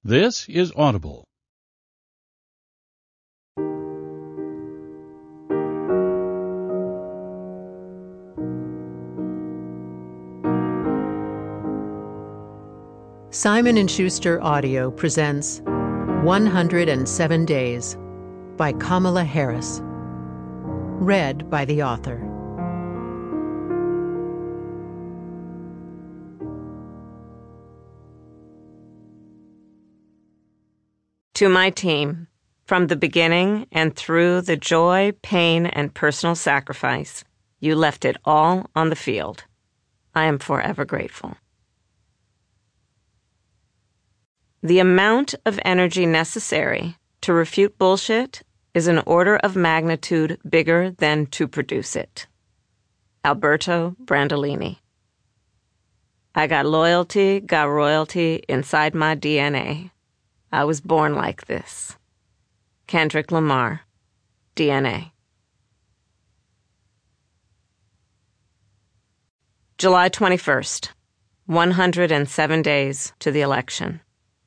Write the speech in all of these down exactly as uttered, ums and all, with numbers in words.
This is Audible. Simon and Schuster Audio presents one hundred seven Days by Kamala Harris. Read by the author. To my team, from the beginning and through the joy, pain, and personal sacrifice, you left it all on the field. I am forever grateful. The amount of energy necessary to refute bullshit is an order of magnitude bigger than to produce it. Alberto Brandolini. I got loyalty, got royalty inside my D N A. I was born like this. Kendrick Lamar, D N A. July twenty-first, one hundred seven days to the election.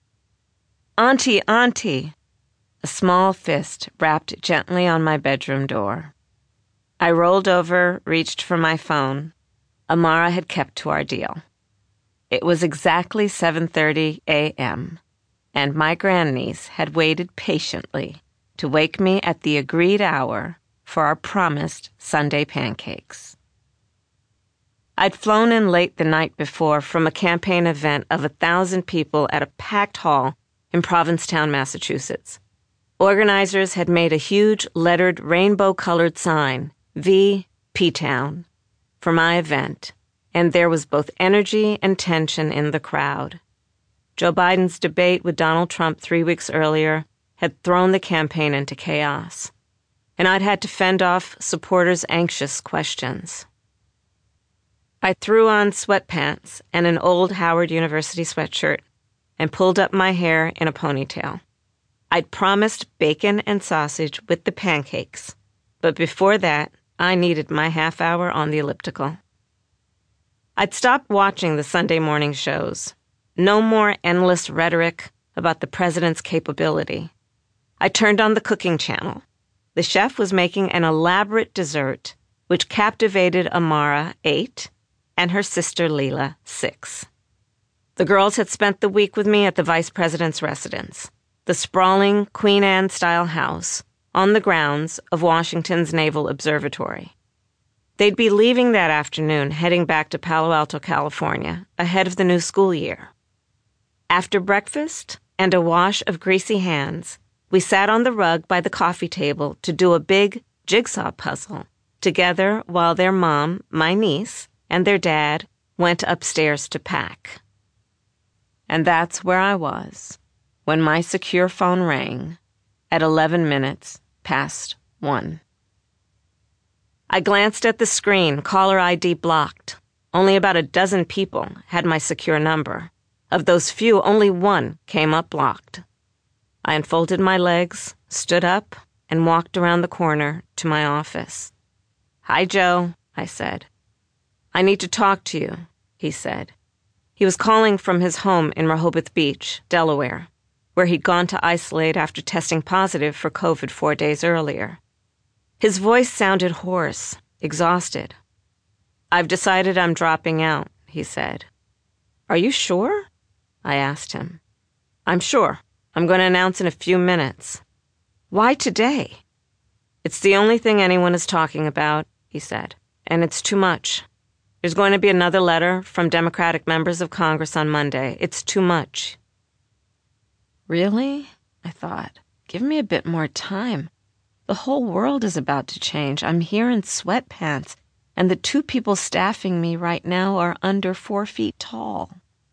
Auntie, Auntie! A small fist rapped gently on my bedroom door. I rolled over, reached for my phone. Amara had kept to our deal. It was exactly seven thirty a.m., and my grandniece had waited patiently to wake me at the agreed hour for our promised Sunday pancakes. I'd flown in late the night before from a campaign event of a thousand people at a packed hall in Provincetown, Massachusetts. Organizers had made a huge lettered rainbow-colored sign, V. P-Town, for my event, and there was both energy and tension in the crowd. Joe Biden's debate with Donald Trump three weeks earlier had thrown the campaign into chaos, and I'd had to fend off supporters' anxious questions. I threw on sweatpants and an old Howard University sweatshirt and pulled up my hair in a ponytail. I'd promised bacon and sausage with the pancakes, but before that, I needed my half hour on the elliptical. I'd stopped watching the Sunday morning shows. No more endless rhetoric about the president's capability. I turned on the cooking channel. The chef was making an elaborate dessert, which captivated Amara, eight, and her sister Leela, six. The girls had spent the week with me at the vice president's residence, the sprawling Queen Anne-style house on the grounds of Washington's Naval Observatory. They'd be leaving that afternoon, heading back to Palo Alto, California, ahead of the new school year. After breakfast and a wash of greasy hands, we sat on the rug by the coffee table to do a big jigsaw puzzle together while their mom, my niece, and their dad went upstairs to pack. And that's where I was when my secure phone rang at eleven minutes past one. I glanced at the screen, caller I D blocked. Only about a dozen people had my secure number. Of those few, only one came up blocked. I unfolded my legs, stood up, and walked around the corner to my office. "Hi, Joe," I said. "I need to talk to you," he said. He was calling from his home in Rehoboth Beach, Delaware, where he'd gone to isolate after testing positive for COVID four days earlier. His voice sounded hoarse, exhausted. "I've decided I'm dropping out," he said. "Are you sure?" I asked him. "I'm sure. I'm going to announce in a few minutes." "Why today?" "It's the only thing anyone is talking about," he said, "and it's too much. There's going to be another letter from Democratic members of Congress on Monday. It's too much." Really? I thought. Give me a bit more time. The whole world is about to change. I'm here in sweatpants, and the two people staffing me right now are under four feet tall.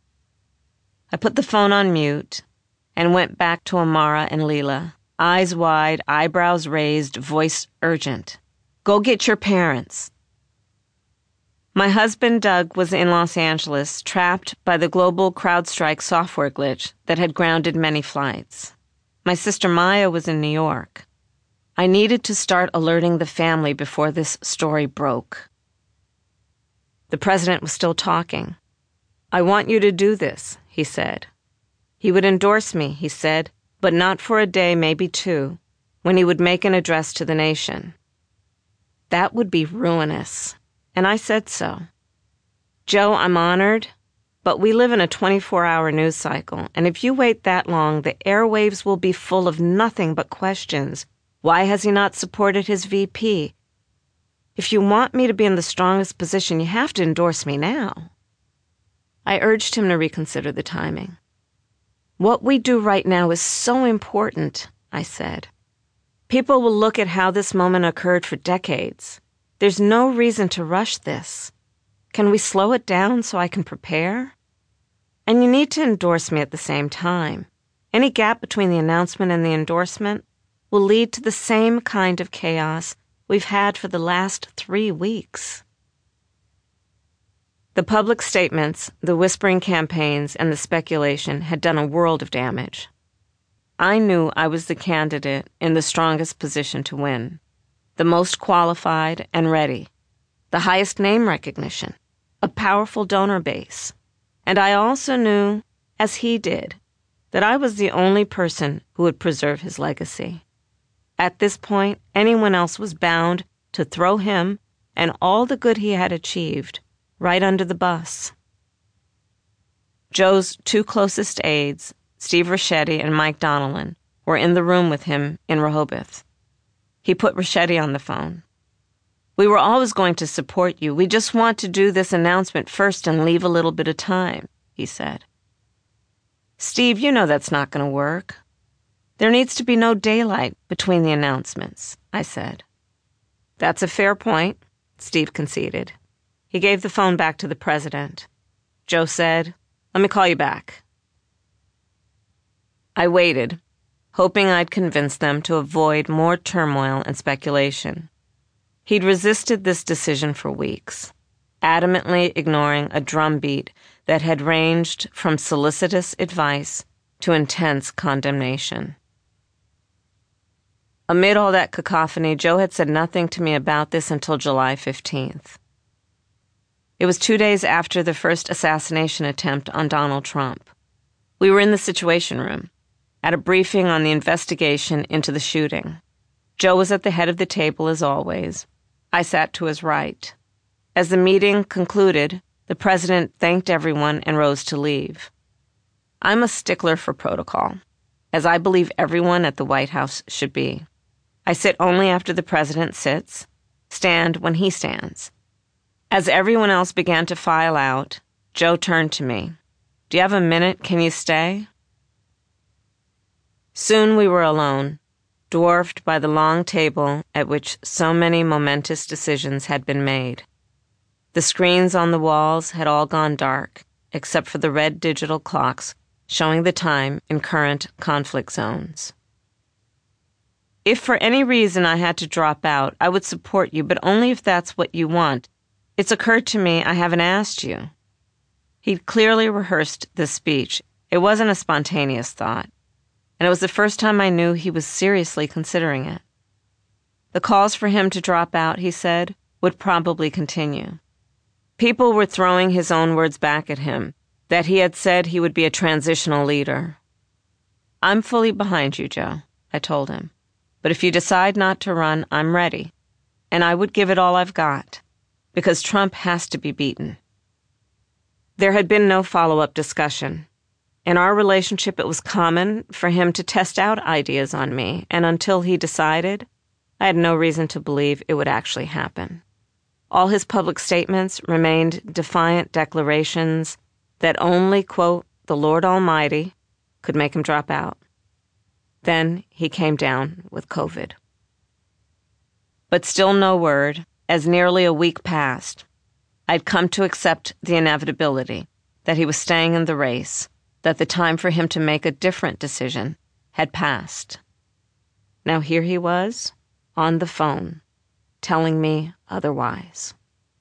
I put the phone on mute and went back to Amara and Leela, eyes wide, eyebrows raised, voice urgent. "Go get your parents." My husband, Doug, was in Los Angeles, trapped by the global CrowdStrike software glitch that had grounded many flights. My sister Maya was in New York. I needed to start alerting the family before this story broke. The president was still talking. "I want you to do this," he said. He would endorse me, he said, but not for a day, maybe two, when he would make an address to the nation. That would be ruinous, and I said so. Joe, I'm honored, but we live in a twenty-four hour news cycle, and if you wait that long, the airwaves will be full of nothing but questions. Why has he not supported his V P? If you want me to be in the strongest position, you have to endorse me now. I urged him to reconsider the timing. What we do right now is so important, I said. People will look at how this moment occurred for decades. There's no reason to rush this. Can we slow it down so I can prepare? And you need to endorse me at the same time. Any gap between the announcement and the endorsement will lead to the same kind of chaos we've had for the last three weeks. The public statements, the whispering campaigns, and the speculation had done a world of damage. I knew I was the candidate in the strongest position to win, the most qualified and ready, the highest name recognition, a powerful donor base, and I also knew, as he did, that I was the only person who would preserve his legacy. At this point, anyone else was bound to throw him and all the good he had achieved right under the bus. Joe's two closest aides, Steve Ricchetti and Mike Donnellan, were in the room with him in Rehoboth. He put Ricchetti on the phone. We were always going to support you. We just want to do this announcement first and leave a little bit of time, he said. Steve, you know that's not going to work. There needs to be no daylight between the announcements, I said. That's a fair point, Steve conceded. He gave the phone back to the president. Joe said, "Let me call you back." I waited, hoping I'd convince them to avoid more turmoil and speculation. He'd resisted this decision for weeks, adamantly ignoring a drumbeat that had ranged from solicitous advice to intense condemnation. Amid all that cacophony, Joe had said nothing to me about this until July fifteenth. It was two days after the first assassination attempt on Donald Trump. We were in the Situation Room, at a briefing on the investigation into the shooting. Joe was at the head of the table as always. I sat to his right. As the meeting concluded, the president thanked everyone and rose to leave. I'm a stickler for protocol, as I believe everyone at the White House should be. I sit only after the president sits, stand when he stands. As everyone else began to file out, Joe turned to me. "Do you have a minute? Can you stay?" Soon we were alone, dwarfed by the long table at which so many momentous decisions had been made. The screens on the walls had all gone dark, except for the red digital clocks showing the time in current conflict zones. If for any reason I had to drop out, I would support you, but only if that's what you want. It's occurred to me I haven't asked you. He'd clearly rehearsed this speech. It wasn't a spontaneous thought, and it was the first time I knew he was seriously considering it. The calls for him to drop out, he said, would probably continue. People were throwing his own words back at him, that he had said he would be a transitional leader. "I'm fully behind you, Joe," I told him. "But if you decide not to run, I'm ready. And I would give it all I've got, because Trump has to be beaten." There had been no follow-up discussion. In our relationship, it was common for him to test out ideas on me, and until he decided, I had no reason to believe it would actually happen. All his public statements remained defiant declarations that only, quote, the Lord Almighty could make him drop out. Then he came down with COVID. But still no word. As nearly a week passed, I'd come to accept the inevitability that he was staying in the race, that the time for him to make a different decision had passed. Now here he was, on the phone, telling me otherwise.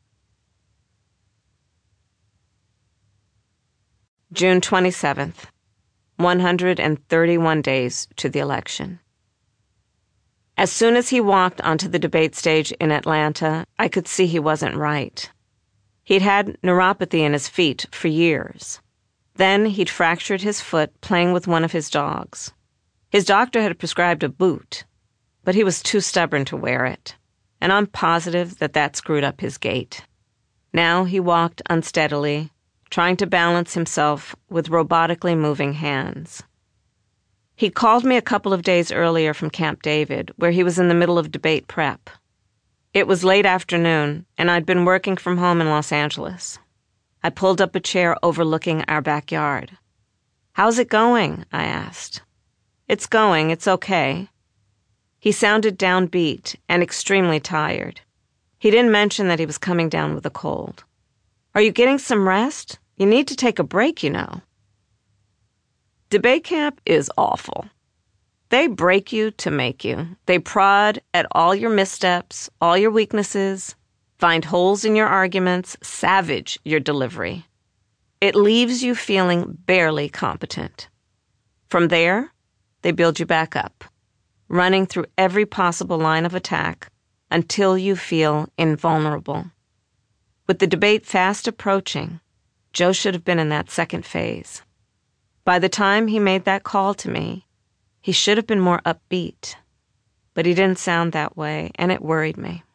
June twenty-seventh, one hundred thirty-one days to the election. As soon as he walked onto the debate stage in Atlanta, I could see he wasn't right. He'd had neuropathy in his feet for years. Then he'd fractured his foot playing with one of his dogs. His doctor had prescribed a boot, but he was too stubborn to wear it, and I'm positive that that screwed up his gait. Now he walked unsteadily, trying to balance himself with robotically moving hands. He called me a couple of days earlier from Camp David, where he was in the middle of debate prep. It was late afternoon, and I'd been working from home in Los Angeles. I pulled up a chair overlooking our backyard. "How's it going?" I asked. "It's going, it's okay." He sounded downbeat and extremely tired. He didn't mention that he was coming down with a cold. "Are you getting some rest? You need to take a break, you know." Debate camp is awful. They break you to make you. They prod at all your missteps, all your weaknesses, find holes in your arguments, savage your delivery. It leaves you feeling barely competent. From there, they build you back up, running through every possible line of attack until you feel invulnerable. With the debate fast approaching, Joe should have been in that second phase. By the time he made that call to me, he should have been more upbeat, but he didn't sound that way, and it worried me.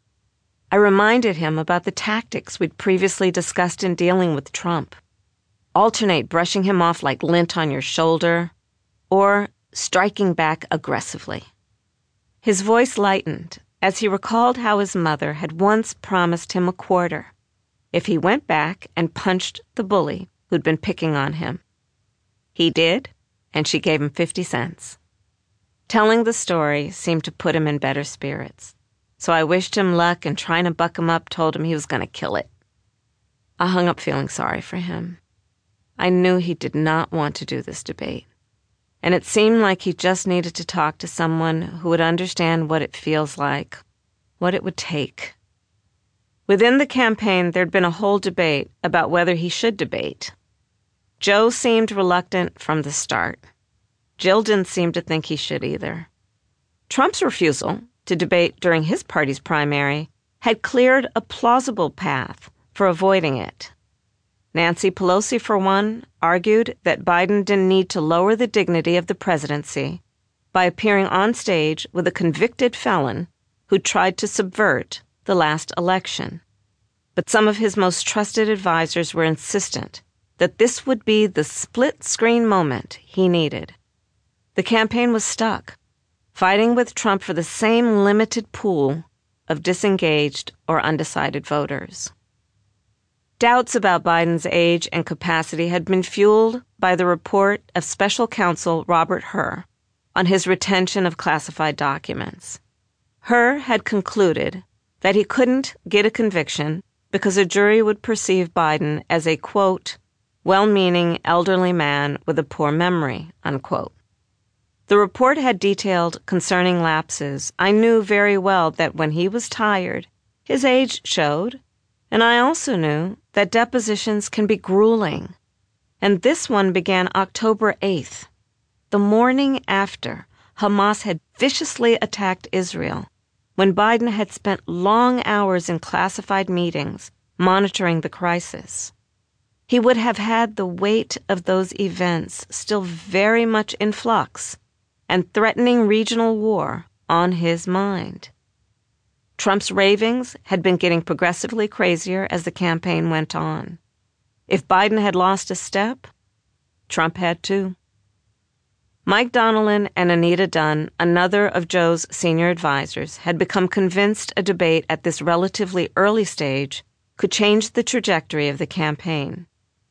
I reminded him about the tactics we'd previously discussed in dealing with Trump. Alternate brushing him off like lint on your shoulder, or striking back aggressively. His voice lightened as he recalled how his mother had once promised him a quarter if he went back and punched the bully who'd been picking on him. He did, and she gave him fifty cents. Telling the story seemed to put him in better spirits, so I wished him luck and trying to buck him up told him he was going to kill it. I hung up feeling sorry for him. I knew he did not want to do this debate, and it seemed like he just needed to talk to someone who would understand what it feels like, what it would take. Within the campaign, there'd been a whole debate about whether he should debate. Joe seemed reluctant from the start. Jill didn't seem to think he should either. Trump's refusal to debate during his party's primary had cleared a plausible path for avoiding it. Nancy Pelosi, for one, argued that Biden didn't need to lower the dignity of the presidency by appearing on stage with a convicted felon who tried to subvert the last election. But some of his most trusted advisors were insistent that this would be the split-screen moment he needed. The campaign was stuck, fighting with Trump for the same limited pool of disengaged or undecided voters. Doubts about Biden's age and capacity had been fueled by the report of special counsel Robert Hur on his retention of classified documents. Hur had concluded that he couldn't get a conviction because a jury would perceive Biden as a, quote, well-meaning elderly man with a poor memory, unquote. The report had detailed concerning lapses I knew very well that when he was tired, his age showed, and I also knew that depositions can be grueling. And this one began October eighth, the morning after Hamas had viciously attacked Israel, when Biden had spent long hours in classified meetings monitoring the crisis. He would have had the weight of those events still very much in flux and threatening regional war on his mind. Trump's ravings had been getting progressively crazier as the campaign went on. If Biden had lost a step, Trump had too. Mike Donilon and Anita Dunn, another of Joe's senior advisors, had become convinced a debate at this relatively early stage could change the trajectory of the campaign.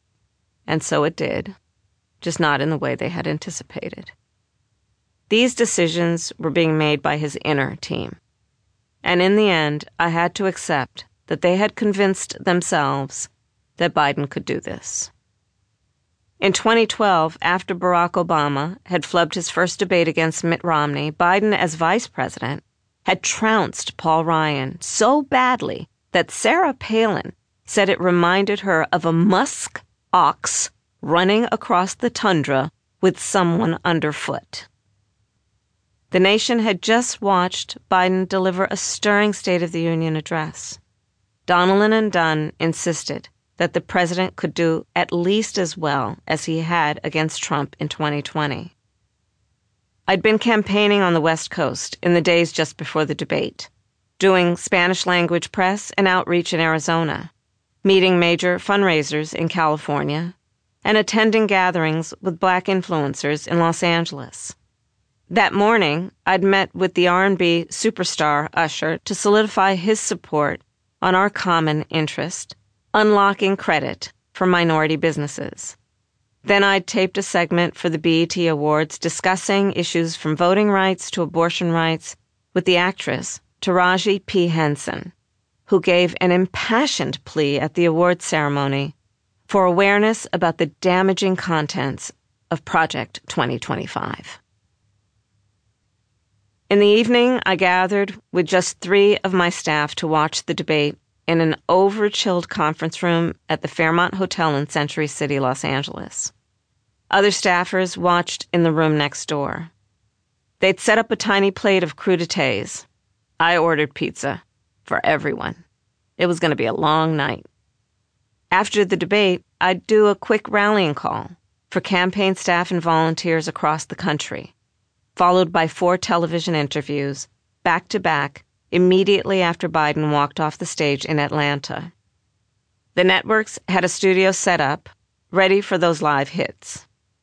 And so it did, just not in the way they had anticipated. These decisions were being made by his inner team. And in the end, I had to accept that they had convinced themselves that Biden could do this. In twenty twelve, after Barack Obama had flubbed his first debate against Mitt Romney, Biden, as vice president, had trounced Paul Ryan so badly that Sarah Palin said it reminded her of a musk ox running across the tundra with someone underfoot. The nation had just watched Biden deliver a stirring State of the Union address. Donilon and Dunn insisted that the president could do at least as well as he had against Trump in twenty twenty. I'd been campaigning on the West Coast in the days just before the debate, doing Spanish-language press and outreach in Arizona, meeting major fundraisers in California, and attending gatherings with Black influencers in Los Angeles. That morning, I'd met with the R and B superstar Usher to solidify his support on our common interest, unlocking credit for minority businesses. Then I'd taped a segment for the B E T Awards discussing issues from voting rights to abortion rights with the actress Taraji P. Henson, who gave an impassioned plea at the awards ceremony for awareness about the damaging contents of Project twenty twenty-five. In the evening, I gathered with just three of my staff to watch the debate in an over-chilled conference room at the Fairmont Hotel in Century City, Los Angeles. Other staffers watched in the room next door. They'd set up a tiny plate of crudités. I ordered pizza for everyone. It was going to be a long night. After the debate, I'd do a quick rallying call for campaign staff and volunteers across the country, followed by four television interviews, back-to-back, immediately after Biden walked off the stage in Atlanta. The networks had a studio set up, ready for those live hits.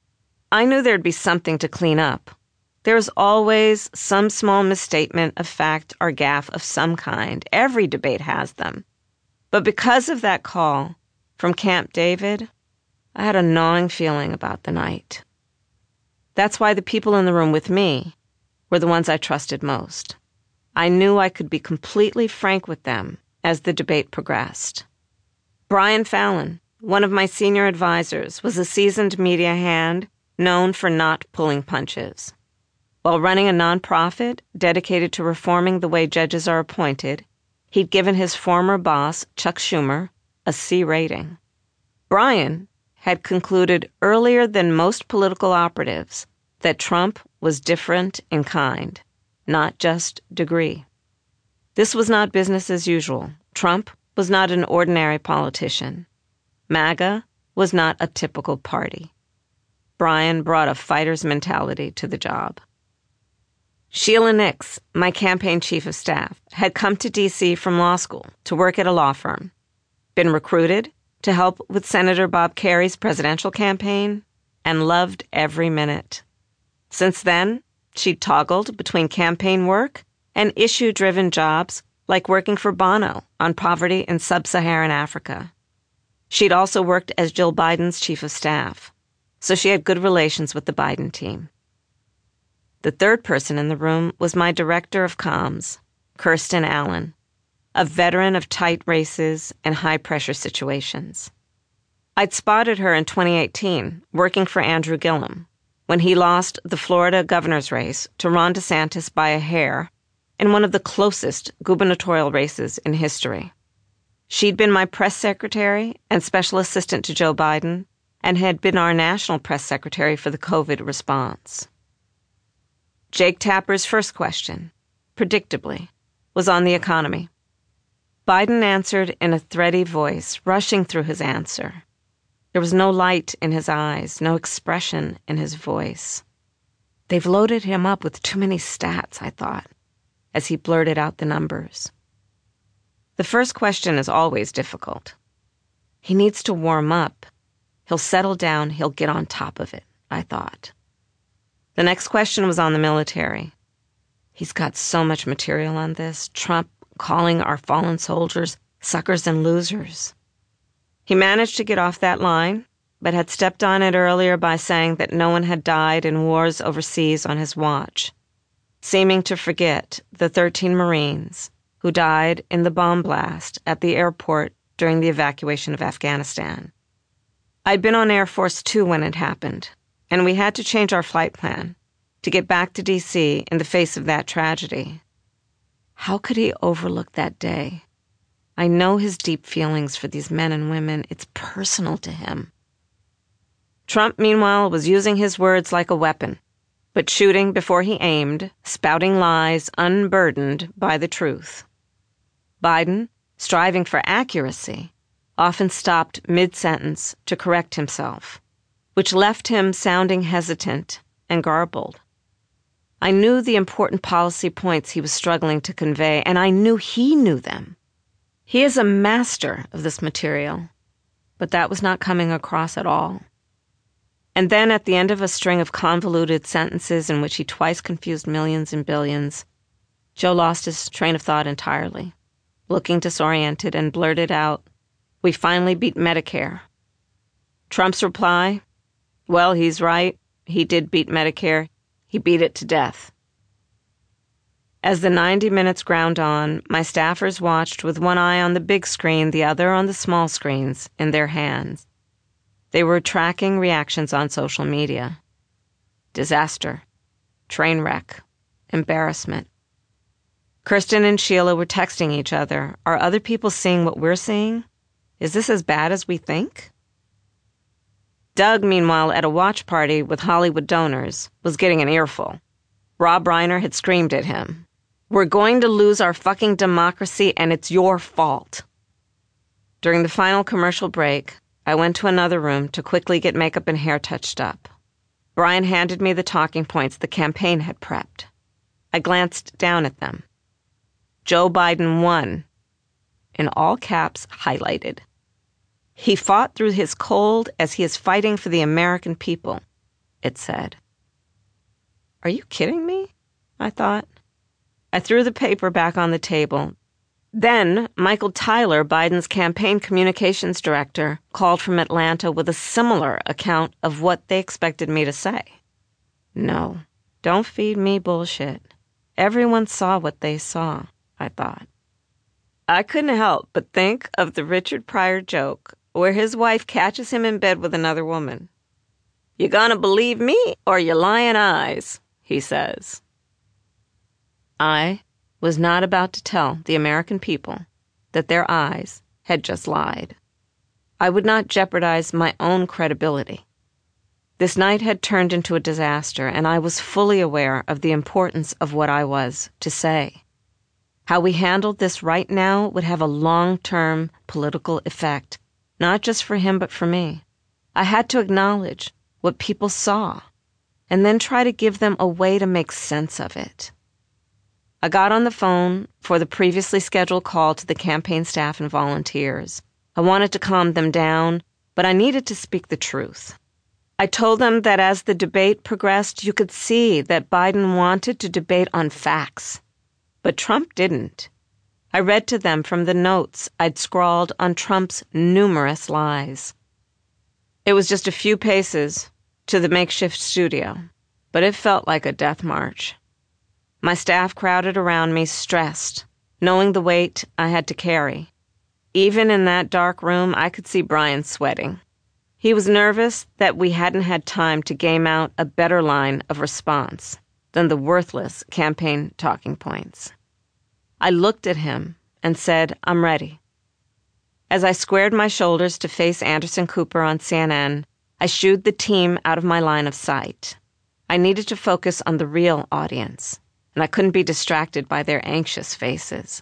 I knew there'd be something to clean up. There's always some small misstatement of fact or gaffe of some kind. Every debate has them. But because of that call from Camp David, I had a gnawing feeling about the night. That's why the people in the room with me were the ones I trusted most. I knew I could be completely frank with them as the debate progressed. Brian Fallon, one of my senior advisors, was a seasoned media hand known for not pulling punches. While running a nonprofit dedicated to reforming the way judges are appointed, he'd given his former boss, Chuck Schumer, a C rating. Brian had concluded earlier than most political operatives that Trump was different in kind, not just degree. This was not business as usual. Trump was not an ordinary politician. MAGA was not a typical party. Brian brought a fighter's mentality to the job. Sheila Nix, my campaign chief of staff, had come to D C from law school to work at a law firm, been recruited to help with Senator Bob Kerry's presidential campaign, and loved every minute. Since then, she'd toggled between campaign work and issue-driven jobs like working for Bono on poverty in sub-Saharan Africa. She'd also worked as Jill Biden's chief of staff, so she had good relations with the Biden team. The third person in the room was my director of comms, Kirsten Allen, a veteran of tight races and high-pressure situations. I'd spotted her in twenty eighteen, working for Andrew Gillum, when he lost the Florida governor's race to Ron DeSantis by a hair in one of the closest gubernatorial races in history. She'd been my press secretary and special assistant to Joe Biden, and had been our national press secretary for the COVID response. Jake Tapper's first question, predictably, was on the economy. Biden answered in a thready voice, rushing through his answer. There was no light in his eyes, no expression in his voice. They've loaded him up with too many stats, I thought, as he blurted out the numbers. The first question is always difficult. He needs to warm up. He'll settle down, he'll get on top of it, I thought. The next question was on the military. He's got so much material on this, Trump calling our fallen soldiers suckers and losers. He managed to get off that line, but had stepped on it earlier by saying that no one had died in wars overseas on his watch, seeming to forget the thirteen Marines who died in the bomb blast at the airport during the evacuation of Afghanistan. I'd been on Air Force Two when it happened, and we had to change our flight plan to get back to D C in the face of that tragedy. How could he overlook that day? I know his deep feelings for these men and women. It's personal to him. Trump, meanwhile, was using his words like a weapon, but shooting before he aimed, spouting lies unburdened by the truth. Biden, striving for accuracy, often stopped mid-sentence to correct himself, which left him sounding hesitant and garbled. I knew the important policy points he was struggling to convey, and I knew he knew them. He is a master of this material, but that was not coming across at all. And then at the end of a string of convoluted sentences in which he twice confused millions and billions, Joe lost his train of thought entirely, looking disoriented, and blurted out, "We finally beat Medicare." Trump's reply, "Well, he's right. He did beat Medicare. He beat it to death." As the ninety minutes ground on, my staffers watched with one eye on the big screen, the other on the small screens in their hands. They were tracking reactions on social media. Disaster, train wreck, embarrassment. Kirsten and Sheila were texting each other. Are other people seeing what we're seeing? Is this as bad as we think? Doug, meanwhile, at a watch party with Hollywood donors, was getting an earful. Rob Reiner had screamed at him, "We're going to lose our fucking democracy, and it's your fault." During the final commercial break, I went to another room to quickly get makeup and hair touched up. Brian handed me the talking points the campaign had prepped. I glanced down at them. Joe Biden won, in all caps highlighted. He fought through his cold as he is fighting for the American people, it said. Are you kidding me? I thought. I threw the paper back on the table. Then Michael Tyler, Biden's campaign communications director, called from Atlanta with a similar account of what they expected me to say. No, don't feed me bullshit. Everyone saw what they saw, I thought. I couldn't help but think of the Richard Pryor joke where his wife catches him in bed with another woman. "You gonna believe me or your lying eyes?" he says. I was not about to tell the American people that their eyes had just lied. I would not jeopardize my own credibility. This night had turned into a disaster, and I was fully aware of the importance of what I was to say. How we handled this right now would have a long-term political effect, not just for him but for me. I had to acknowledge what people saw, and then try to give them a way to make sense of it. I got on the phone for the previously scheduled call to the campaign staff and volunteers. I wanted to calm them down, but I needed to speak the truth. I told them that as the debate progressed, you could see that Biden wanted to debate on facts, but Trump didn't. I read to them from the notes I'd scrawled on Trump's numerous lies. It was just a few paces to the makeshift studio, but it felt like a death march. My staff crowded around me, stressed, knowing the weight I had to carry. Even in that dark room, I could see Brian sweating. He was nervous that we hadn't had time to game out a better line of response than the worthless campaign talking points. I looked at him and said, "I'm ready." As I squared my shoulders to face Anderson Cooper on C N N, I shooed the team out of my line of sight. I needed to focus on the real audience, and I couldn't be distracted by their anxious faces.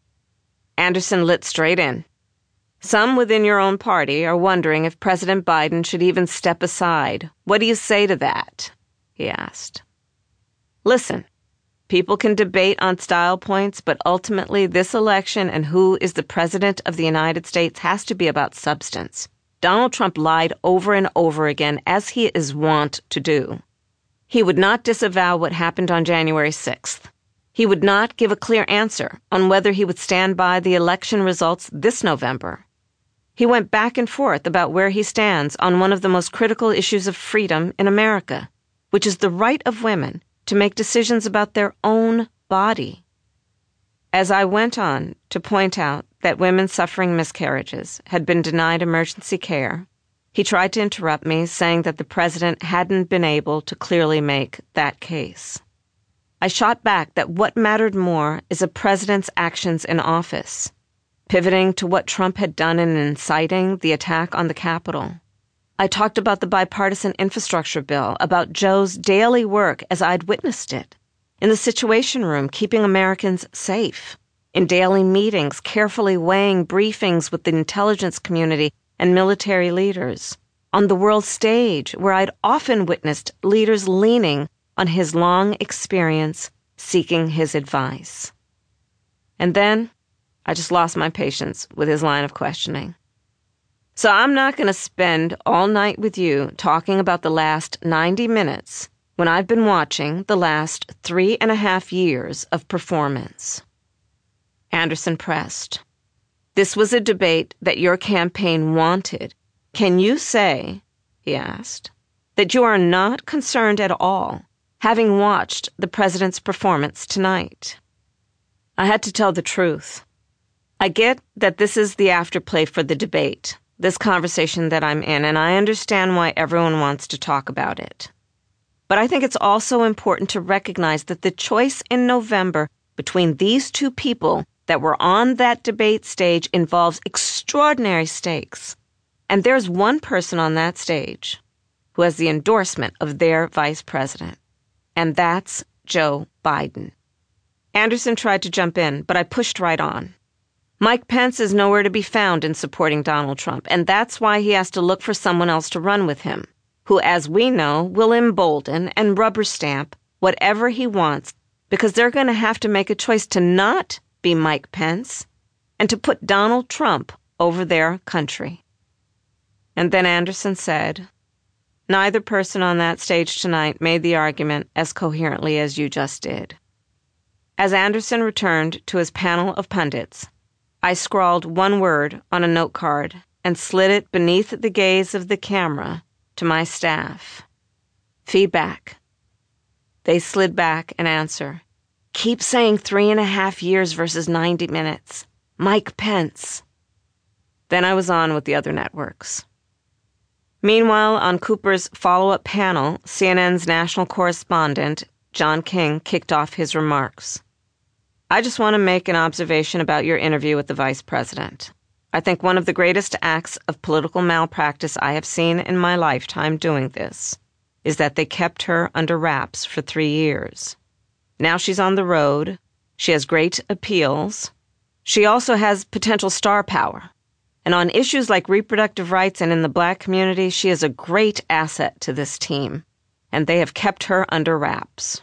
Anderson lit straight in. "Some within your own party are wondering if President Biden should even step aside. What do you say to that?" he asked. "Listen, people can debate on style points, but ultimately this election and who is the President of the United States has to be about substance. Donald Trump lied over and over again, as he is wont to do. He would not disavow what happened on January sixth. He would not give a clear answer on whether he would stand by the election results this November. He went back and forth about where he stands on one of the most critical issues of freedom in America, which is the right of women to make decisions about their own body." As I went on to point out that women suffering miscarriages had been denied emergency care, he tried to interrupt me, saying that the president hadn't been able to clearly make that case. I shot back that what mattered more is a president's actions in office, pivoting to what Trump had done in inciting the attack on the Capitol. I talked about the bipartisan infrastructure bill, about Joe's daily work as I'd witnessed it, in the Situation Room, keeping Americans safe, in daily meetings, carefully weighing briefings with the intelligence community and military leaders, on the world stage, where I'd often witnessed leaders leaning on his long experience, seeking his advice. And then I just lost my patience with his line of questioning. So I'm not going to spend all night with you talking about the last ninety minutes when I've been watching the last three and a half years of performance. Anderson pressed. This was a debate that your campaign wanted. Can you say, he asked, that you are not concerned at all, having watched the president's performance tonight? I had to tell the truth. I get that this is the afterplay for the debate, this conversation that I'm in, and I understand why everyone wants to talk about it. But I think it's also important to recognize that the choice in November between these two people that were on that debate stage involves extraordinary stakes. And there's one person on that stage who has the endorsement of their vice president, and that's Joe Biden. Anderson tried to jump in, but I pushed right on. Mike Pence is nowhere to be found in supporting Donald Trump, and that's why he has to look for someone else to run with him, who, as we know, will embolden and rubber stamp whatever he wants, because they're going to have to make a choice to not be Mike Pence and to put Donald Trump over their country. And then Anderson said, neither person on that stage tonight made the argument as coherently as you just did. As Anderson returned to his panel of pundits, I scrawled one word on a note card and slid it beneath the gaze of the camera to my staff. Feedback. They slid back an answer. Keep saying three and a half years versus ninety minutes. Mike Pence. Then I was on with the other networks. Meanwhile, on Cooper's follow-up panel, C N N's national correspondent, John King, kicked off his remarks. I just want to make an observation about your interview with the vice president. I think one of the greatest acts of political malpractice I have seen in my lifetime doing this is that they kept her under wraps for three years. Now she's on the road. She has great appeals. She also has potential star power. And on issues like reproductive rights and in the black community, she is a great asset to this team. And they have kept her under wraps.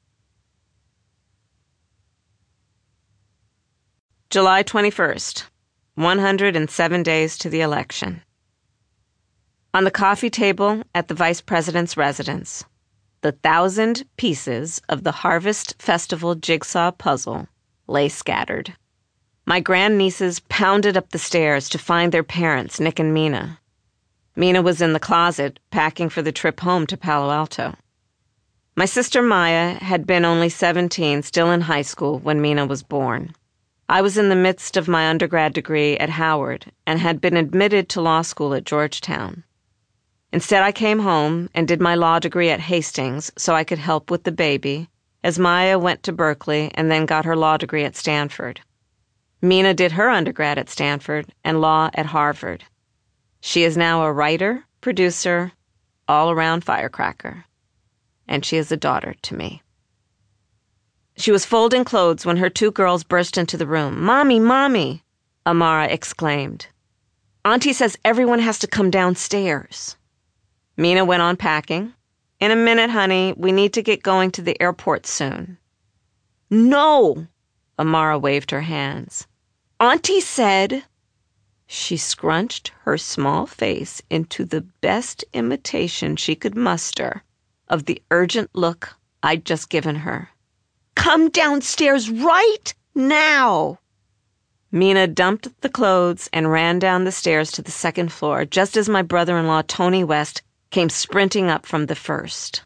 July twenty-first, one hundred seven days to the election. On the coffee table at the vice president's residence, the thousand pieces of the Harvest Festival jigsaw puzzle lay scattered. My grandnieces pounded up the stairs to find their parents, Nick and Mina. Mina was in the closet, packing for the trip home to Palo Alto. My sister Maya had been only seventeen, still in high school, when Mina was born. I was in the midst of my undergrad degree at Howard and had been admitted to law school at Georgetown. Instead, I came home and did my law degree at Hastings so I could help with the baby, as Maya went to Berkeley and then got her law degree at Stanford. Mina did her undergrad at Stanford and law at Harvard. She is now a writer, producer, all-around firecracker. And she is a daughter to me. She was folding clothes when her two girls burst into the room. "Mommy, Mommy," Amara exclaimed. "Auntie says everyone has to come downstairs." Mina went on packing. "In a minute, honey. We need to get going to the airport soon." "No!" Amara waved her hands. "Auntie said..." She scrunched her small face into the best imitation she could muster of the urgent look I'd just given her. "Come downstairs right now!" Mina dumped the clothes and ran down the stairs to the second floor, just as my brother-in-law, Tony West, came sprinting up from the first.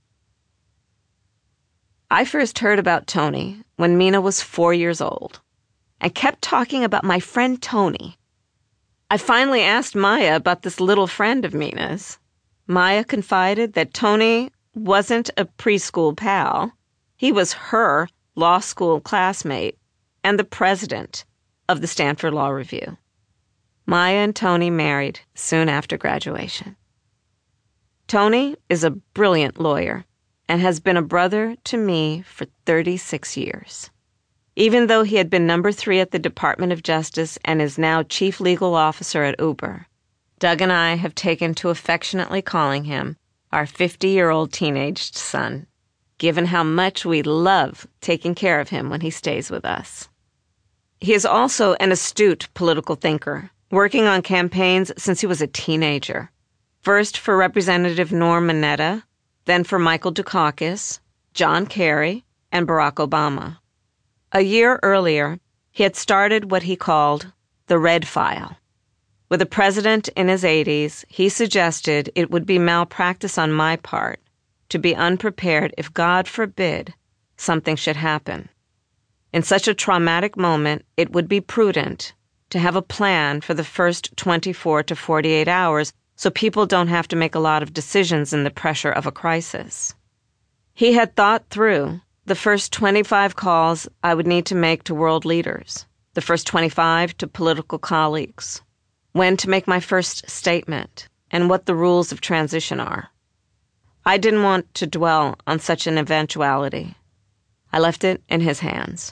I first heard about Tony when Mina was four years old and kept talking about my friend Tony. I finally asked Maya about this little friend of Mina's. Maya confided that Tony wasn't a preschool pal. He was her law school classmate and the president of the Stanford Law Review. Maya and Tony married soon after graduation. Tony is a brilliant lawyer and has been a brother to me for thirty-six years. Even though he had been number three at the Department of Justice and is now chief legal officer at Uber, Doug and I have taken to affectionately calling him our fifty-year-old teenaged son, given how much we love taking care of him when he stays with us. He is also an astute political thinker, working on campaigns since he was a teenager. First for Representative Norm Mineta, then for Michael Dukakis, John Kerry, and Barack Obama. A year earlier, he had started what he called the Red File. With a president in his eighties, he suggested it would be malpractice on my part to be unprepared if, God forbid, something should happen. In such a traumatic moment, it would be prudent to have a plan for the first twenty-four to forty-eight hours so people don't have to make a lot of decisions in the pressure of a crisis. He had thought through the first twenty-five calls I would need to make to world leaders, the first twenty-five to political colleagues, when to make my first statement, and what the rules of transition are. I didn't want to dwell on such an eventuality. I left it in his hands.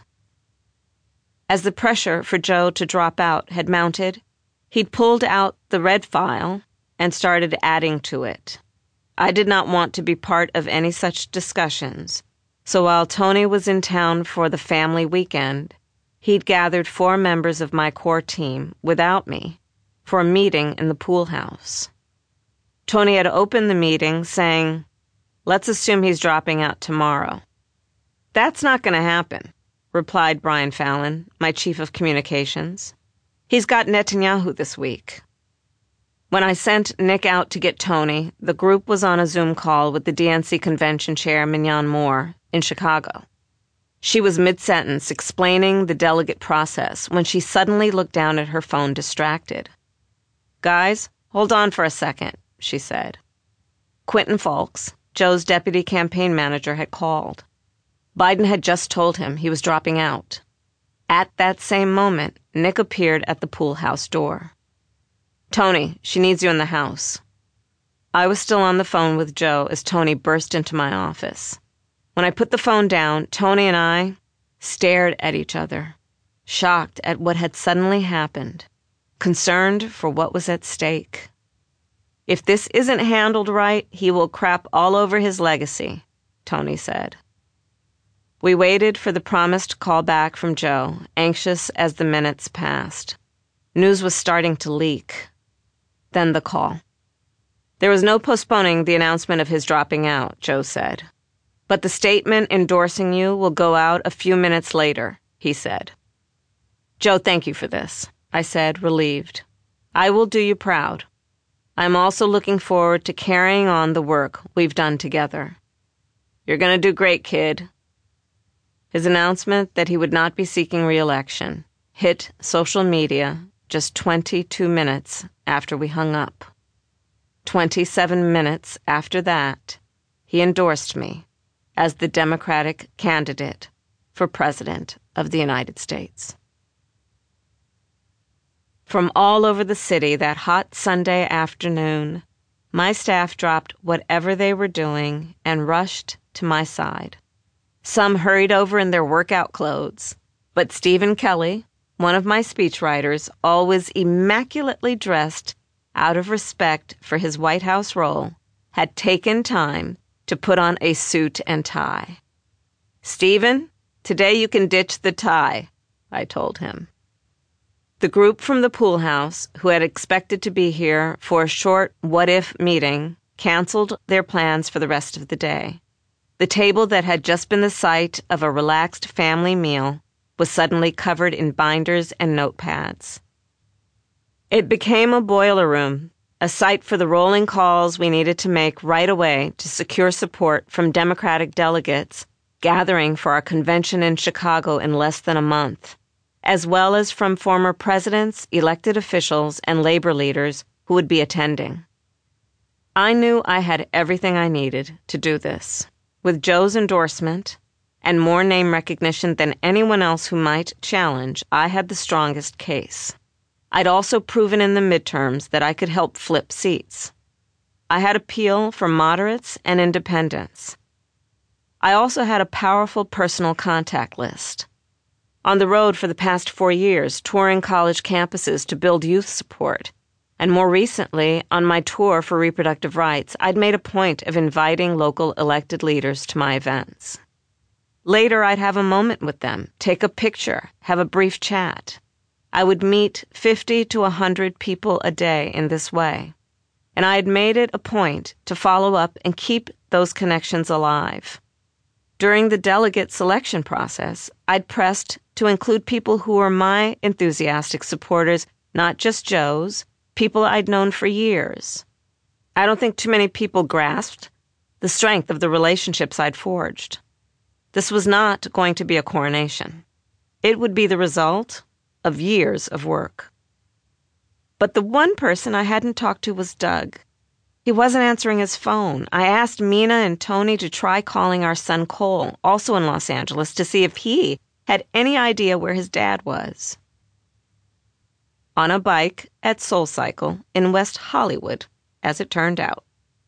As the pressure for Joe to drop out had mounted, he'd pulled out the Red File and started adding to it. I did not want to be part of any such discussions, so while Tony was in town for the family weekend, he'd gathered four members of my core team, without me, for a meeting in the pool house. Tony had opened the meeting saying, "Let's assume he's dropping out tomorrow." "That's not going to happen," replied Brian Fallon, my chief of communications. "He's got Netanyahu this week." When I sent Nick out to get Tony, the group was on a Zoom call with the D N C convention chair, Mignon Moore, in Chicago. She was mid-sentence explaining the delegate process when she suddenly looked down at her phone, distracted. "Guys, hold on for a second," she said. Quentin Fulks, Joe's deputy campaign manager, had called. Biden had just told him he was dropping out. At that same moment, Nick appeared at the pool house door. "Tony, she needs you in the house." I was still on the phone with Joe as Tony burst into my office. When I put the phone down, Tony and I stared at each other, shocked at what had suddenly happened, concerned for what was at stake. "If this isn't handled right, he will crap all over his legacy," Tony said. We waited for the promised call back from Joe, anxious as the minutes passed. News was starting to leak. Then the call. "There was no postponing the announcement of his dropping out," Joe said. "But the statement endorsing you will go out a few minutes later," he said. "Joe, thank you for this," I said, relieved. "I will do you proud. I'm also looking forward to carrying on the work we've done together." "You're going to do great, kid." His announcement that he would not be seeking re-election hit social media just twenty-two minutes after we hung up. twenty-seven minutes after that, he endorsed me as the Democratic candidate for President of the United States. From all over the city that hot Sunday afternoon, my staff dropped whatever they were doing and rushed to my side. Some hurried over in their workout clothes, but Stephen Kelly, one of my speechwriters, always immaculately dressed out of respect for his White House role, had taken time to put on a suit and tie. "Stephen, today you can ditch the tie," I told him. The group from the pool house, who had expected to be here for a short what-if meeting, canceled their plans for the rest of the day. The table that had just been the site of a relaxed family meal was suddenly covered in binders and notepads. It became a boiler room, a site for the rolling calls we needed to make right away to secure support from Democratic delegates gathering for our convention in Chicago in less than a month, as well as from former presidents, elected officials, and labor leaders who would be attending. I knew I had everything I needed to do this. With Joe's endorsement and more name recognition than anyone else who might challenge, I had the strongest case. I'd also proven in the midterms that I could help flip seats. I had appeal for moderates and independents. I also had a powerful personal contact list. On the road for the past four years, touring college campuses to build youth support. And more recently, on my tour for reproductive rights, I'd made a point of inviting local elected leaders to my events. Later, I'd have a moment with them, take a picture, have a brief chat. I would meet fifty to one hundred people a day in this way. And I had made it a point to follow up and keep those connections alive. During the delegate selection process, I'd pressed to include people who were my enthusiastic supporters, not just Joe's, people I'd known for years. I don't think too many people grasped the strength of the relationships I'd forged. This was not going to be a coronation. It would be the result of years of work. But the one person I hadn't talked to was Doug. He wasn't answering his phone. I asked Mina and Tony to try calling our son Cole, also in Los Angeles, to see if he had any idea where his dad was. On a bike at SoulCycle in West Hollywood, as it turned out.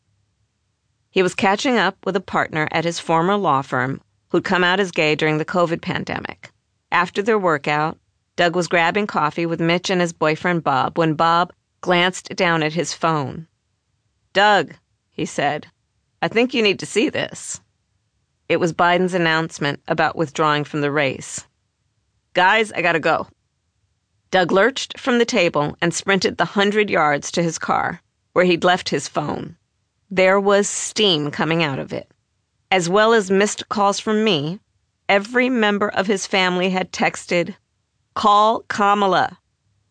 He was catching up with a partner at his former law firm who'd come out as gay during the COVID pandemic. After their workout, Doug was grabbing coffee with Mitch and his boyfriend Bob when Bob glanced down at his phone. "Doug," he said, "I think you need to see this." It was Biden's announcement about withdrawing from the race. "Guys, I gotta go." Doug lurched from the table and sprinted the hundred yards to his car, where he'd left his phone. There was steam coming out of it. As well as missed calls from me, every member of his family had texted, "Call Kamala."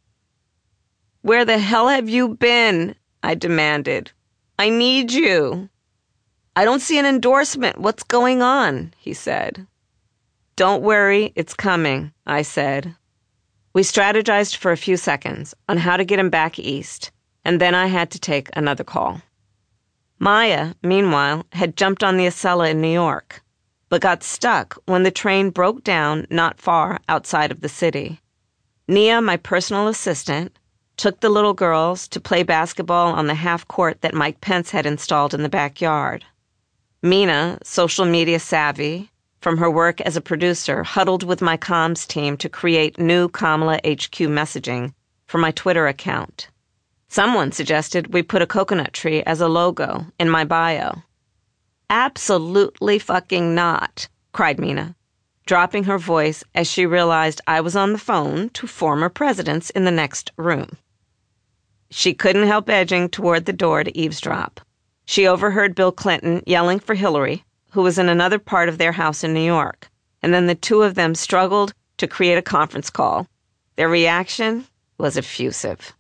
"Where the hell have you been?" I demanded. "I need you." "I don't see an endorsement. What's going on?" he said. "Don't worry, it's coming," I said. We strategized for a few seconds on how to get him back east, and then I had to take another call. Maya, meanwhile, had jumped on the Acela in New York, but got stuck when the train broke down not far outside of the city. Nia, my personal assistant, took the little girls to play basketball on the half court that Mike Pence had installed in the backyard. Mina, social media savvy, from her work as a producer, huddled with my comms team to create new Kamala H Q messaging for my Twitter account. Someone suggested we put a coconut tree as a logo in my bio. "Absolutely fucking not," cried Mina, dropping her voice as she realized I was on the phone to former presidents in the next room. She couldn't help edging toward the door to eavesdrop. She overheard Bill Clinton yelling for Hillary, who was in another part of their house in New York, and then the two of them struggled to create a conference call. Their reaction was effusive.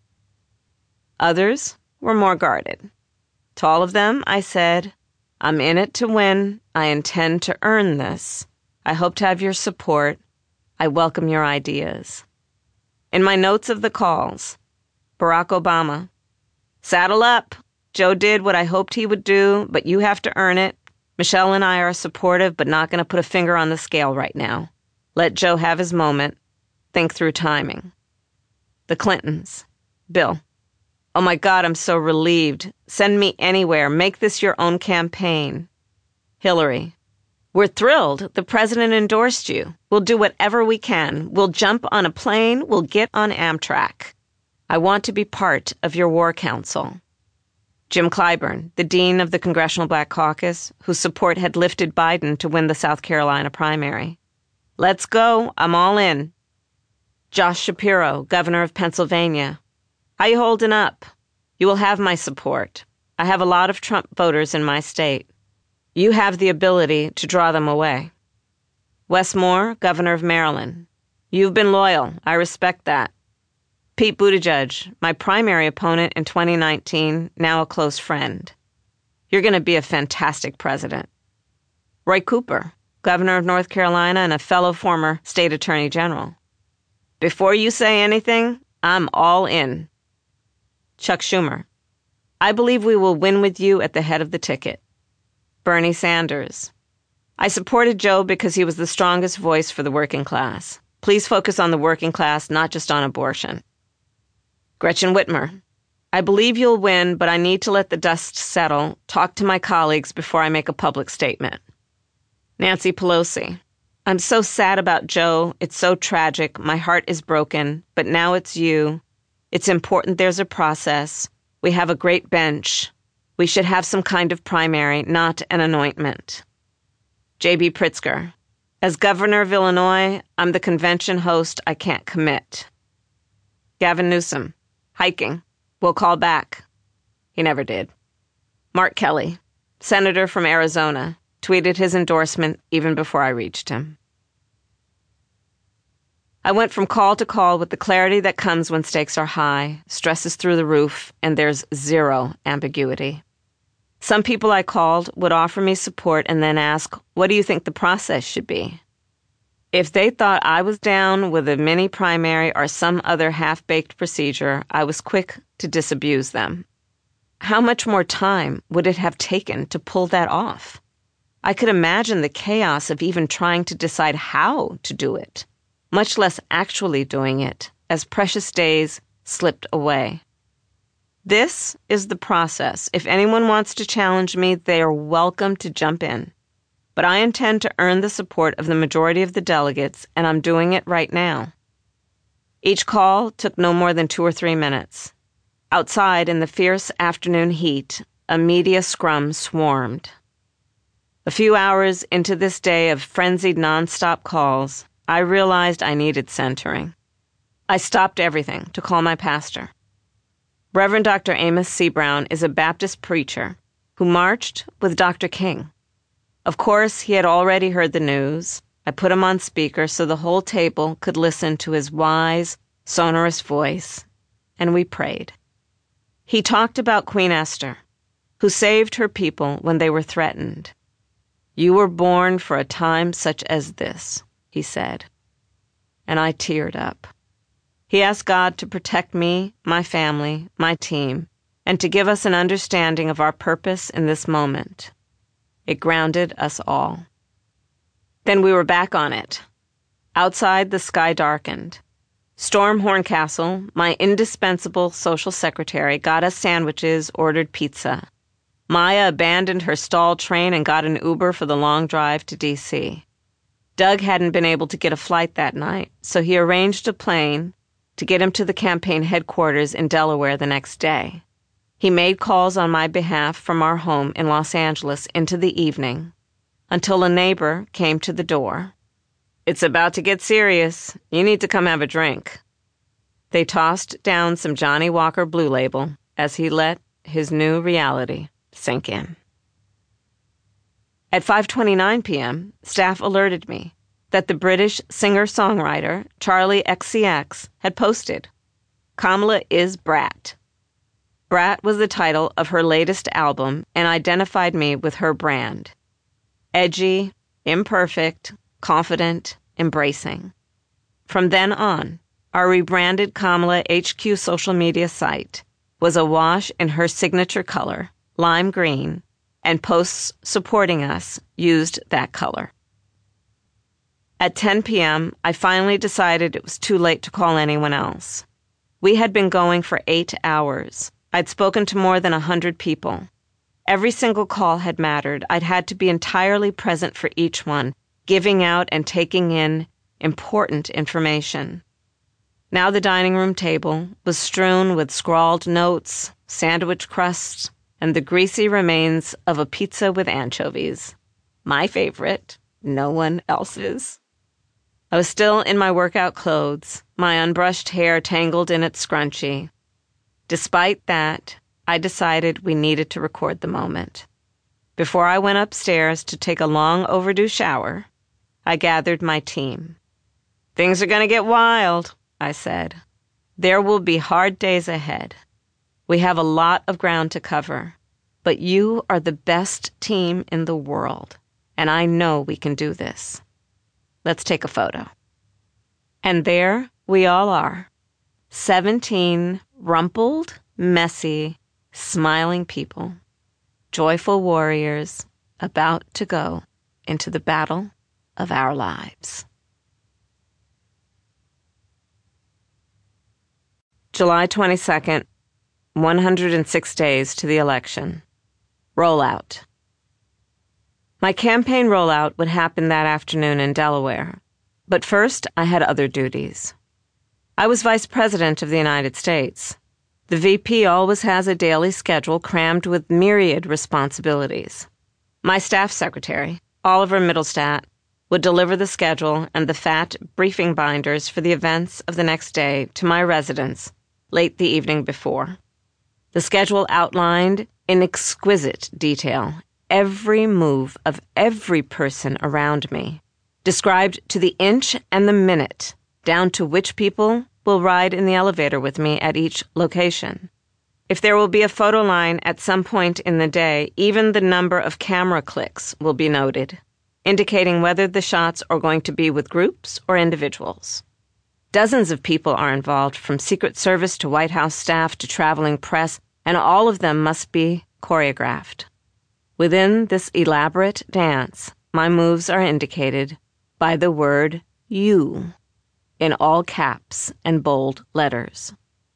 Others were more guarded. To all of them, I said, "I'm in it to win. I intend to earn this. I hope to have your support. I welcome your ideas." In my notes of the calls, Barack Obama, "Saddle up. Joe did what I hoped he would do, but you have to earn it. Michelle and I are supportive, but not going to put a finger on the scale right now. Let Joe have his moment. Think through timing." The Clintons, Bill, "Oh my God, I'm so relieved. Send me anywhere. Make this your own campaign." Hillary, "We're thrilled the president endorsed you. We'll do whatever we can. We'll jump on a plane. We'll get on Amtrak. I want to be part of your war council." Jim Clyburn, the dean of the Congressional Black Caucus, whose support had lifted Biden to win the South Carolina primary. "Let's go. I'm all in." Josh Shapiro, governor of Pennsylvania. "How you holding up? You will have my support. I have a lot of Trump voters in my state. You have the ability to draw them away." Wes Moore, governor of Maryland. "You've been loyal. I respect that." Pete Buttigieg, my primary opponent in twenty nineteen, now a close friend. "You're going to be a fantastic president." Roy Cooper, governor of North Carolina and a fellow former state attorney general. "Before you say anything, I'm all in." Chuck Schumer, "I believe we will win with you at the head of the ticket." Bernie Sanders, "I supported Joe because he was the strongest voice for the working class. Please focus on the working class, not just on abortion." Gretchen Whitmer, "I believe you'll win, but I need to let the dust settle, talk to my colleagues before I make a public statement." Nancy Pelosi, I'm so sad about Joe. It's so tragic. My heart is broken. But now it's you. It's important there's a process. We have a great bench. We should have some kind of primary, not an anointment. J B. Pritzker. As governor of Illinois, I'm the convention host. I can't commit. Gavin Newsom. Hiking. We'll call back. He never did. Mark Kelly. Senator from Arizona. Tweeted his endorsement even before I reached him. I went from call to call with the clarity that comes when stakes are high, stress is through the roof, and there's zero ambiguity. Some people I called would offer me support and then ask, what do you think the process should be? If they thought I was down with a mini primary or some other half-baked procedure, I was quick to disabuse them. How much more time would it have taken to pull that off? I could imagine the chaos of even trying to decide how to do it, much less actually doing it, as precious days slipped away. This is the process. If anyone wants to challenge me, they are welcome to jump in. But I intend to earn the support of the majority of the delegates, and I'm doing it right now. Each call took no more than two or three minutes. Outside, in the fierce afternoon heat, a media scrum swarmed. A few hours into this day of frenzied nonstop calls, I realized I needed centering. I stopped everything to call my pastor. Reverend Doctor Amos C. Brown is a Baptist preacher who marched with Doctor King. Of course, he had already heard the news. I put him on speaker so the whole table could listen to his wise, sonorous voice, and we prayed. He talked about Queen Esther, who saved her people when they were threatened. You were born for a time such as this, he said. And I teared up. He asked God to protect me, my family, my team, and to give us an understanding of our purpose in this moment. It grounded us all. Then we were back on it. Outside, the sky darkened. Storm Horncastle, my indispensable social secretary, got us sandwiches, ordered pizza. Maya abandoned her stalled train and got an Uber for the long drive to D C Doug hadn't been able to get a flight that night, so he arranged a plane to get him to the campaign headquarters in Delaware the next day. He made calls on my behalf from our home in Los Angeles into the evening, until a neighbor came to the door. It's about to get serious. You need to come have a drink. They tossed down some Johnny Walker Blue Label as he let his new reality sink in. At five twenty-nine p.m., staff alerted me that the British singer-songwriter Charlie X C X had posted, Kamala is Brat. Brat was the title of her latest album and identified me with her brand. Edgy, imperfect, confident, embracing. From then on, our rebranded Kamala H Q social media site was awash in her signature color, lime green, and posts supporting us used that color. At ten p.m., I finally decided it was too late to call anyone else. We had been going for eight hours. I'd spoken to more than a hundred people. Every single call had mattered. I'd had to be entirely present for each one, giving out and taking in important information. Now the dining room table was strewn with scrawled notes, sandwich crusts, and the greasy remains of a pizza with anchovies. My favorite, no one else's. I was still in my workout clothes, my unbrushed hair tangled in its scrunchie. Despite that, I decided we needed to record the moment. Before I went upstairs to take a long overdue shower, I gathered my team. Things are going to get wild, I said. There will be hard days ahead. We have a lot of ground to cover, but you are the best team in the world, and I know we can do this. Let's take a photo. And there we all are, seventeen rumpled, messy, smiling people, joyful warriors about to go into the battle of our lives. July twenty-second, one hundred six days to the election. Rollout. My campaign rollout would happen that afternoon in Delaware, but first I had other duties. I was Vice President of the United States. The V P always has a daily schedule crammed with myriad responsibilities. My staff secretary, Oliver Middlestat, would deliver the schedule and the fat briefing binders for the events of the next day to my residence late the evening before. The schedule outlined in exquisite detail every move of every person around me, described to the inch and the minute, down to which people will ride in the elevator with me at each location. If there will be a photo line at some point in the day, even the number of camera clicks will be noted, indicating whether the shots are going to be with groups or individuals. Dozens of people are involved, from Secret Service to White House staff to traveling press, and all of them must be choreographed. Within this elaborate dance, my moves are indicated by the word you in all caps and bold letters.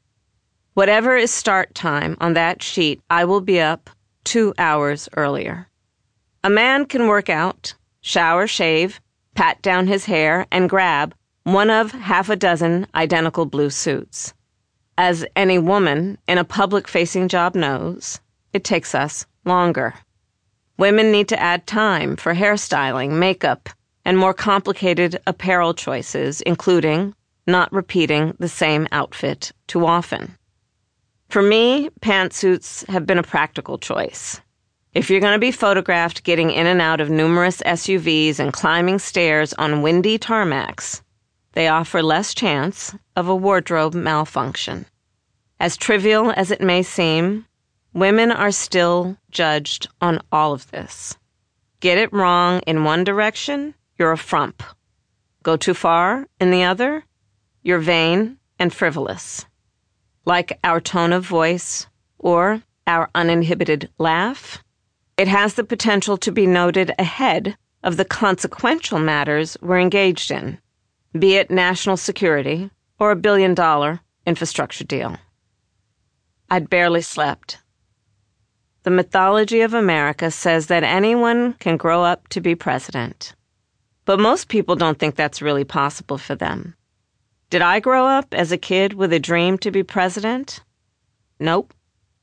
Whatever is start time on that sheet, I will be up two hours earlier. A man can work out, shower, shave, pat down his hair, and grab one of half a dozen identical blue suits. As any woman in a public-facing job knows, it takes us longer. Women need to add time for hairstyling, makeup, and more complicated apparel choices, including not repeating the same outfit too often. For me, pantsuits have been a practical choice. If you're going to be photographed getting in and out of numerous S U Vs and climbing stairs on windy tarmacs, they offer less chance of a wardrobe malfunction. As trivial as it may seem, women are still judged on all of this. Get it wrong in one direction, you're a frump. Go too far in the other, you're vain and frivolous. Like our tone of voice or our uninhibited laugh, it has the potential to be noted ahead of the consequential matters we're engaged in, be it national security or a billion-dollar infrastructure deal. I'd barely slept. The mythology of America says that anyone can grow up to be president. But most people don't think that's really possible for them. Did I grow up as a kid with a dream to be president? Nope.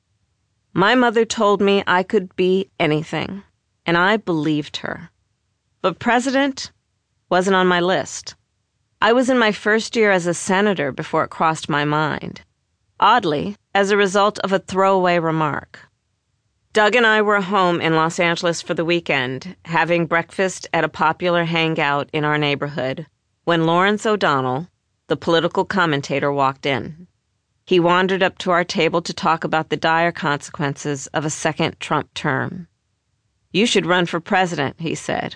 My mother told me I could be anything, and I believed her. But president wasn't on my list. I was in my first year as a senator before it crossed my mind, oddly, as a result of a throwaway remark. Doug and I were home in Los Angeles for the weekend, having breakfast at a popular hangout in our neighborhood, when Lawrence O'Donnell, the political commentator, walked in. He wandered up to our table to talk about the dire consequences of a second Trump term. "You should run for president," he said.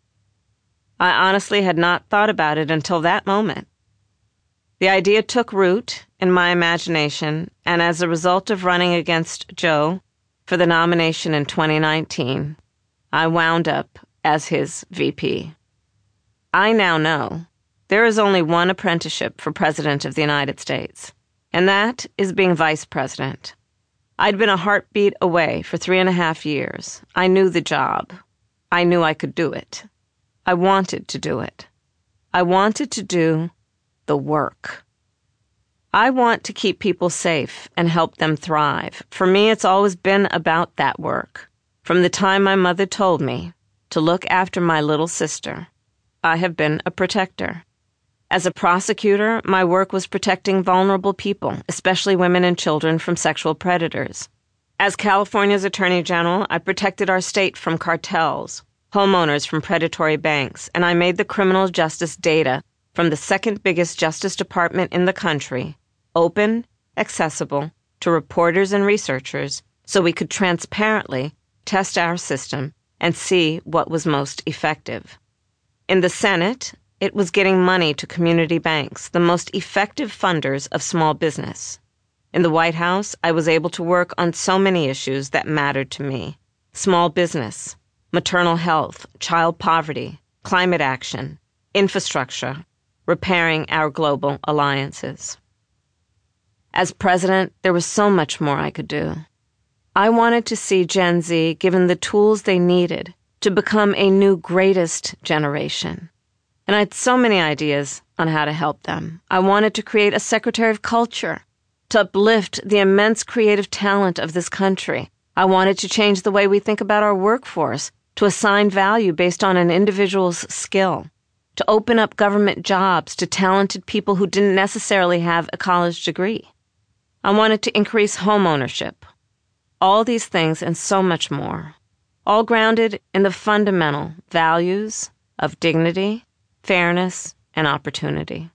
I honestly had not thought about it until that moment. The idea took root in my imagination, and as a result of running against Joe for the nomination in twenty nineteen, I wound up as his V P. I now know there is only one apprenticeship for President of the United States, and that is being Vice President. I'd been a heartbeat away for three and a half years. I knew the job. I knew I could do it. I wanted to do it. I wanted to do the work. I want to keep people safe and help them thrive. For me, it's always been about that work. From the time my mother told me to look after my little sister, I have been a protector. As a prosecutor, my work was protecting vulnerable people, especially women and children, from sexual predators. As California's Attorney General, I protected our state from cartels, homeowners from predatory banks, and I made the criminal justice data from the second biggest Justice Department in the country open, accessible to reporters and researchers so we could transparently test our system and see what was most effective. In the Senate, it was getting money to community banks, the most effective funders of small business. In the White House, I was able to work on so many issues that mattered to me: small business, maternal health, child poverty, climate action, infrastructure, repairing our global alliances. As president, there was so much more I could do. I wanted to see Gen Z given the tools they needed to become a new greatest generation. And I had so many ideas on how to help them. I wanted to create a Secretary of Culture to uplift the immense creative talent of this country. I wanted to change the way we think about our workforce, to assign value based on an individual's skill, to open up government jobs to talented people who didn't necessarily have a college degree. I wanted to increase home ownership. All these things and so much more, all grounded in the fundamental values of dignity, fairness, and opportunity.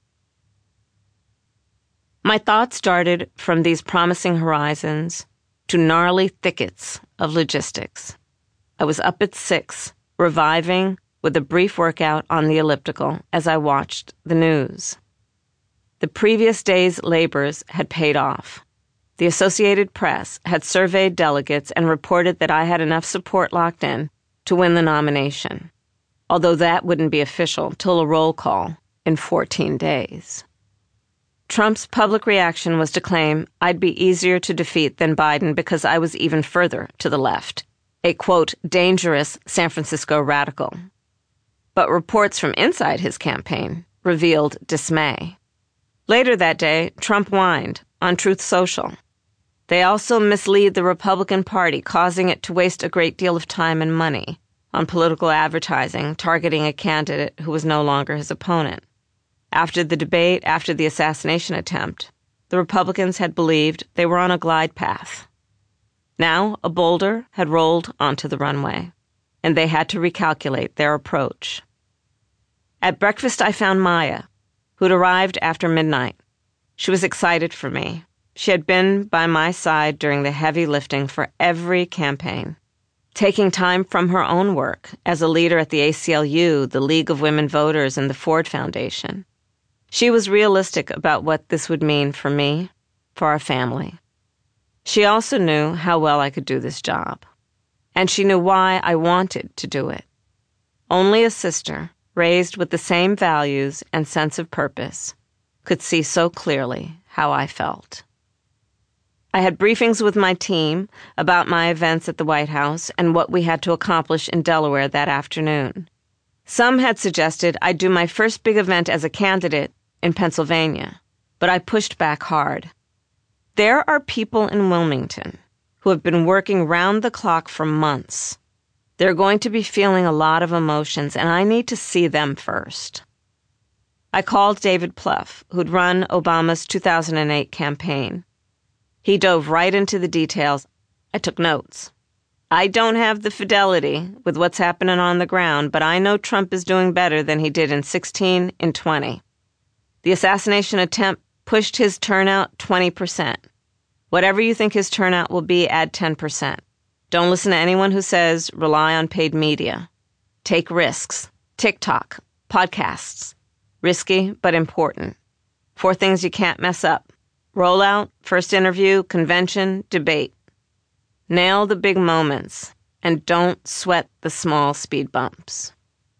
My thoughts started from these promising horizons to gnarly thickets of logistics. I was up at six, reviving with a brief workout on the elliptical as I watched the news. The previous day's labors had paid off. The Associated Press had surveyed delegates and reported that I had enough support locked in to win the nomination, although that wouldn't be official till a roll call in fourteen days. Trump's public reaction was to claim I'd be easier to defeat than Biden because I was even further to the left, a, quote, dangerous San Francisco radical. But reports from inside his campaign revealed dismay. Later that day, Trump whined on Truth Social. They also mislead the Republican Party, causing it to waste a great deal of time and money on political advertising targeting a candidate who was no longer his opponent. After the debate, after the assassination attempt, the Republicans had believed they were on a glide path. Now, a boulder had rolled onto the runway, and they had to recalculate their approach. At breakfast, I found Maya, who'd arrived after midnight. She was excited for me. She had been by my side during the heavy lifting for every campaign, taking time from her own work as a leader at the A C L U, the League of Women Voters, and the Ford Foundation. She was realistic about what this would mean for me, for our family. She also knew how well I could do this job, and she knew why I wanted to do it. Only a sister, raised with the same values and sense of purpose, could see so clearly how I felt. I had briefings with my team about my events at the White House and what we had to accomplish in Delaware that afternoon. Some had suggested I do my first big event as a candidate in Pennsylvania, but I pushed back hard. There are people in Wilmington who have been working round the clock for months. They're going to be feeling a lot of emotions, and I need to see them first. I called David Plouffe, who'd run Obama's two thousand eight campaign. He dove right into the details. I took notes. I don't have the fidelity with what's happening on the ground, but I know Trump is doing better than he did in sixteen and twenty. The assassination attempt pushed his turnout twenty percent. Whatever you think his turnout will be, add ten percent. Don't listen to anyone who says rely on paid media. Take risks. TikTok, podcasts. Risky but important. Four things you can't mess up. Rollout, first interview, convention, debate. Nail the big moments and don't sweat the small speed bumps.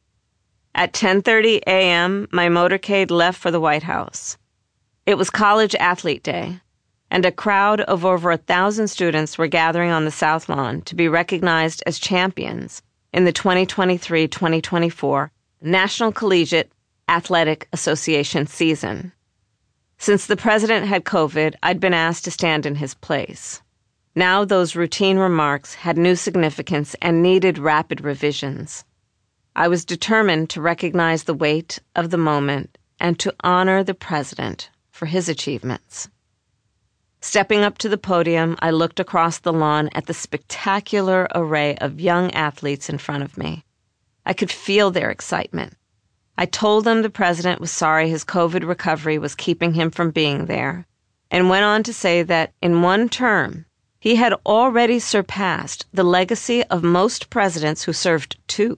At ten thirty a.m., my motorcade left for the White House. It was College Athlete Day, and a crowd of over a thousand students were gathering on the South Lawn to be recognized as champions in the twenty twenty-three twenty twenty-four National Collegiate Athletic Association season. Since the president had COVID, I'd been asked to stand in his place. Now those routine remarks had new significance and needed rapid revisions. I was determined to recognize the weight of the moment and to honor the president for his achievements. Stepping up to the podium, I looked across the lawn at the spectacular array of young athletes in front of me. I could feel their excitement. I told them the president was sorry his COVID recovery was keeping him from being there, and went on to say that in one term, he had already surpassed the legacy of most presidents who served two.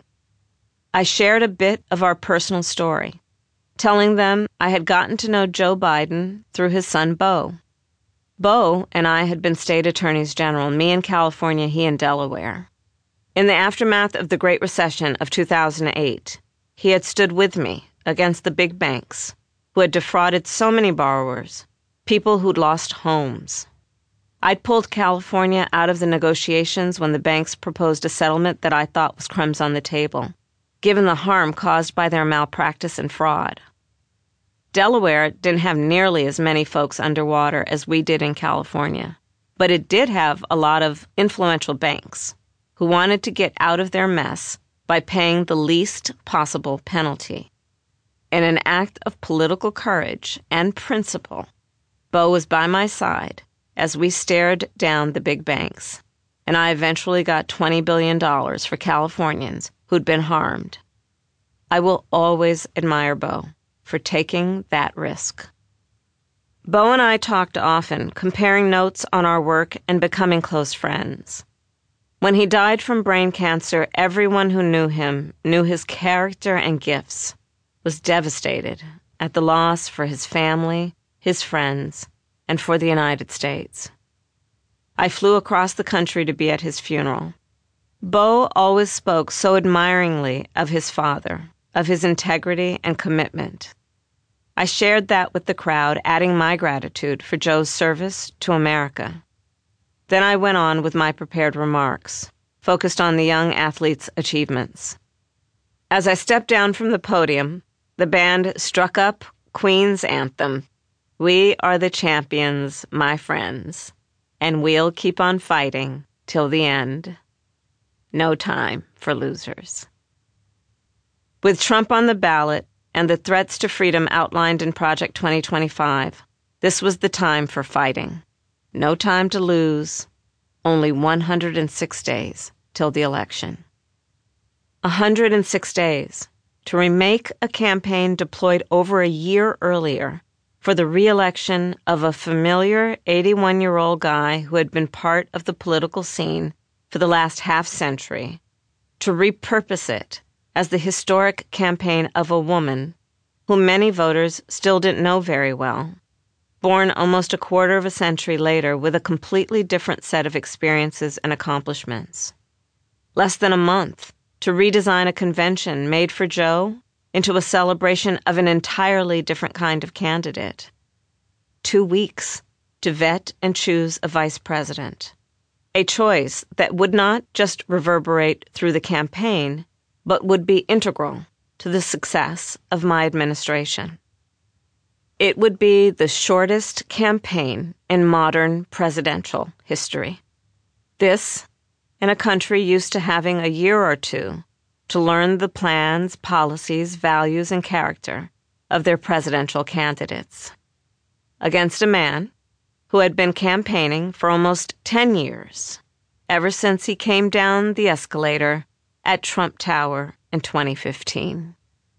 I shared a bit of our personal story, telling them I had gotten to know Joe Biden through his son Beau. Beau and I had been state attorneys general, me in California, he in Delaware. In the aftermath of the Great Recession of two thousand eight, he had stood with me against the big banks, who had defrauded so many borrowers, people who'd lost homes. I'd pulled California out of the negotiations when the banks proposed a settlement that I thought was crumbs on the table, given the harm caused by their malpractice and fraud. Delaware didn't have nearly as many folks underwater as we did in California, but it did have a lot of influential banks who wanted to get out of their mess by paying the least possible penalty. In an act of political courage and principle, Bo was by my side as we stared down the big banks, and I eventually got twenty billion dollars for Californians who'd been harmed. I will always admire Bo for taking that risk. Bo and I talked often, comparing notes on our work and becoming close friends. When he died from brain cancer, everyone who knew him, knew his character and gifts, was devastated at the loss for his family, his friends, and for the United States. I flew across the country to be at his funeral. Bo always spoke so admiringly of his father, of his integrity and commitment. I shared that with the crowd, adding my gratitude for Joe's service to America. Then I went on with my prepared remarks, focused on the young athlete's achievements. As I stepped down from the podium, the band struck up Queen's anthem, "We are the champions, my friends, and we'll keep on fighting till the end. No time for losers." With Trump on the ballot and the threats to freedom outlined in Project twenty twenty-five, this was the time for fighting. No time to lose. Only one hundred six days till the election. one hundred six days to remake a campaign deployed over a year earlier for the re-election of a familiar eighty-one-year-old guy who had been part of the political scene for the last half-century, to repurpose it as the historic campaign of a woman whom many voters still didn't know very well, born almost a quarter of a century later with a completely different set of experiences and accomplishments. Less than a month to redesign a convention made for Joe into a celebration of an entirely different kind of candidate. Two weeks to vet and choose a vice president. A choice that would not just reverberate through the campaign, but would be integral to the success of my administration. It would be the shortest campaign in modern presidential history. This, in a country used to having a year or two to learn the plans, policies, values, and character of their presidential candidates. Against a man who had been campaigning for almost ten years, ever since he came down the escalator at Trump Tower in twenty fifteen.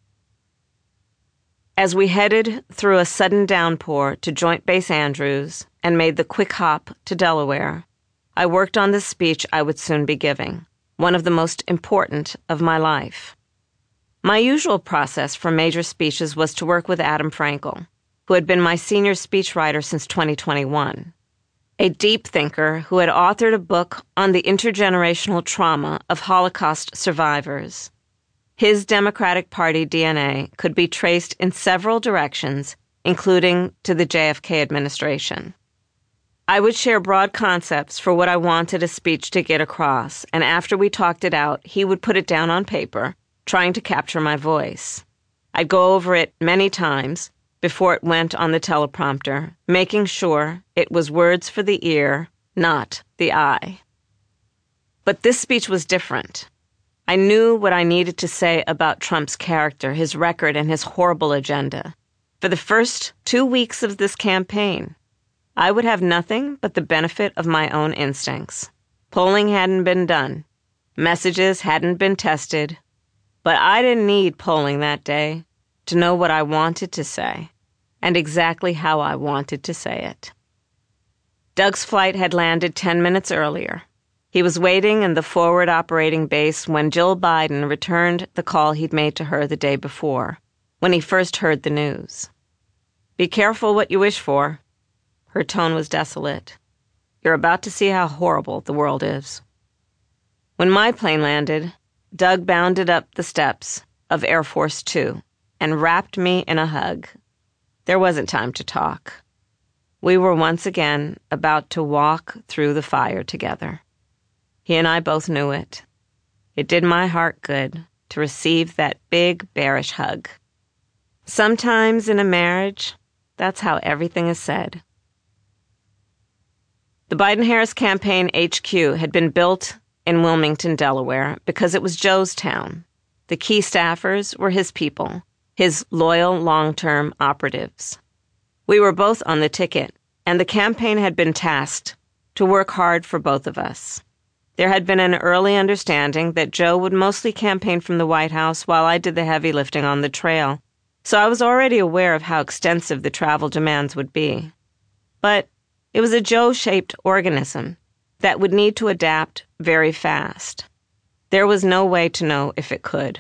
As we headed through a sudden downpour to Joint Base Andrews and made the quick hop to Delaware, I worked on the speech I would soon be giving, one of the most important of my life. My usual process for major speeches was to work with Adam Frankel, who had been my senior speechwriter since twenty twenty-one, a deep thinker who had authored a book on the intergenerational trauma of Holocaust survivors. His Democratic Party D N A could be traced in several directions, including to the J F K administration. I would share broad concepts for what I wanted a speech to get across, and after we talked it out, he would put it down on paper, trying to capture my voice. I'd go over it many times before it went on the teleprompter, making sure it was words for the ear, not the eye. But this speech was different. I knew what I needed to say about Trump's character, his record, and his horrible agenda. For the first two weeks of this campaign, I would have nothing but the benefit of my own instincts. Polling hadn't been done. Messages hadn't been tested. But I didn't need polling that day to know what I wanted to say, and exactly how I wanted to say it. Doug's flight had landed ten minutes earlier. He was waiting in the forward operating base when Jill Biden returned the call he'd made to her the day before, when he first heard the news. "Be careful what you wish for." Her tone was desolate. "You're about to see how horrible the world is." When my plane landed, Doug bounded up the steps of Air Force Two and wrapped me in a hug. There wasn't time to talk. we were once again about to walk through the fire together. He and I both knew it. It did my heart good to receive that big, bearish hug. Sometimes in a marriage, that's how everything is said. The Biden-Harris campaign H Q had been built in Wilmington, Delaware, because it was Joe's town. The key staffers were his people, his loyal long-term operatives. We were both on the ticket, and the campaign had been tasked to work hard for both of us. There had been an early understanding that Joe would mostly campaign from the White House while I did the heavy lifting on the trail, so I was already aware of how extensive the travel demands would be. But it was a Joe-shaped organism that would need to adapt very fast. There was no way to know if it could.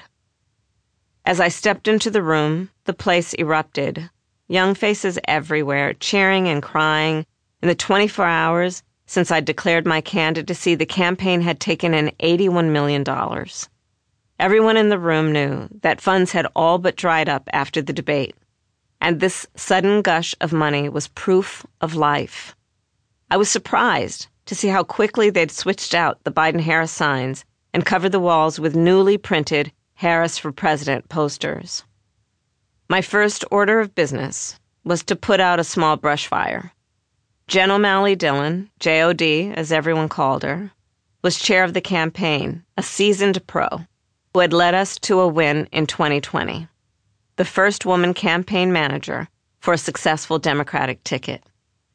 As I stepped into the room, the place erupted. Young faces everywhere, cheering and crying. In the twenty-four hours since I'd declared my candidacy, the campaign had taken in eighty-one million dollars. Everyone in the room knew that funds had all but dried up after the debate, and this sudden gush of money was proof of life. I was surprised to see how quickly they'd switched out the Biden-Harris signs and covered the walls with newly printed Harris for President posters. My first order of business was to put out a small brush fire. Jen O'Malley Dillon, J O D as everyone called her, was chair of the campaign, a seasoned pro who had led us to a win in twenty twenty, the first woman campaign manager for a successful Democratic ticket.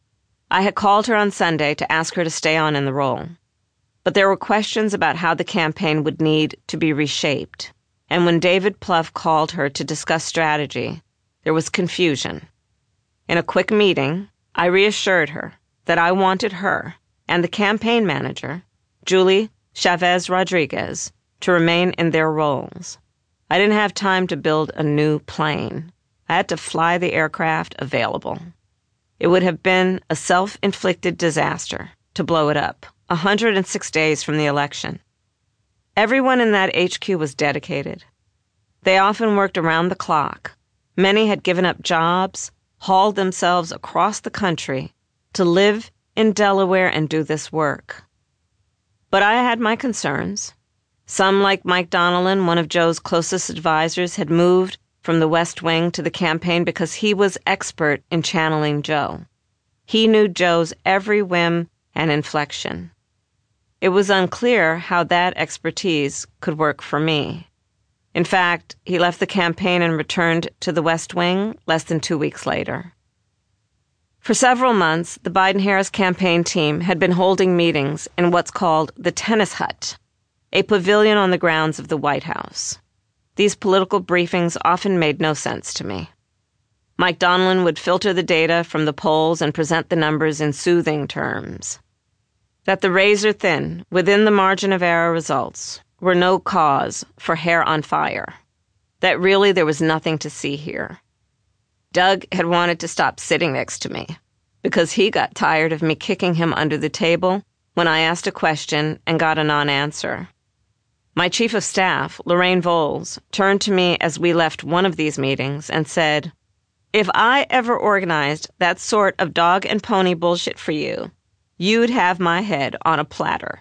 I had called her on Sunday to ask her to stay on in the role, but there were questions about how the campaign would need to be reshaped, and when David Plouffe called her to discuss strategy, there was confusion. In a quick meeting, I reassured her that I wanted her and the campaign manager, Julie Chavez Rodriguez, to remain in their roles. I didn't have time to build a new plane. I had to fly the aircraft available. It would have been a self-inflicted disaster to blow it up, one hundred six days from the election. Everyone in that H Q was dedicated. They often worked around the clock. Many had given up jobs, hauled themselves across the country to live in Delaware and do this work. But I had my concerns. Some, like Mike Donilon, one of Joe's closest advisors, had moved from the West Wing to the campaign because he was expert in channeling Joe. He knew Joe's every whim and inflection. It was unclear how that expertise could work for me. In fact, he left the campaign and returned to the West Wing less than two weeks later. For several months, the Biden-Harris campaign team had been holding meetings in what's called the Tennis Hut, a pavilion on the grounds of the White House. These political briefings often made no sense to me. Mike Donilon would filter the data from the polls and present the numbers in soothing terms. That the razor-thin, within the margin of error results were no cause for hair on fire. That really there was nothing to see here. Doug had wanted to stop sitting next to me because he got tired of me kicking him under the table when I asked a question and got a non-answer. My chief of staff, Lorraine Voles, turned to me as we left one of these meetings and said, "If I ever organized that sort of dog and pony bullshit for you, you'd have my head on a platter."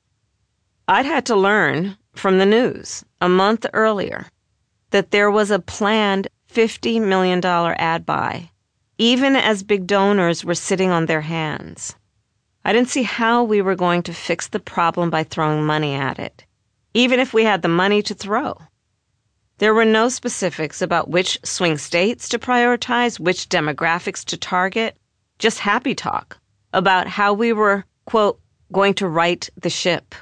I'd had to learn from the news a month earlier that there was a planned fifty million dollars ad buy, even as big donors were sitting on their hands. I didn't see how we were going to fix the problem by throwing money at it, even if we had the money to throw. There were no specifics about which swing states to prioritize, which demographics to target, just happy talk about how we were, quote, going to right the ship.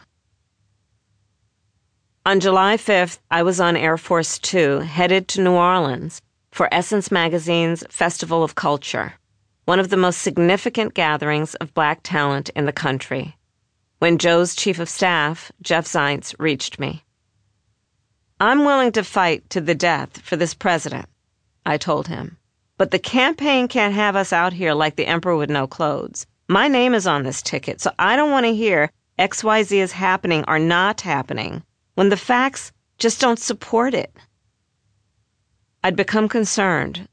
On July fifth, I was on Air Force Two, headed to New Orleans for Essence Magazine's Festival of Culture, one of the most significant gatherings of Black talent in the country, when Joe's chief of staff, Jeff Zients, reached me. "I'm willing to fight to the death for this president," I told him, "but the campaign can't have us out here like the emperor with no clothes. My name is on this ticket, so I don't want to hear X Y Z is happening or not happening when the facts just don't support it." I'd become concerned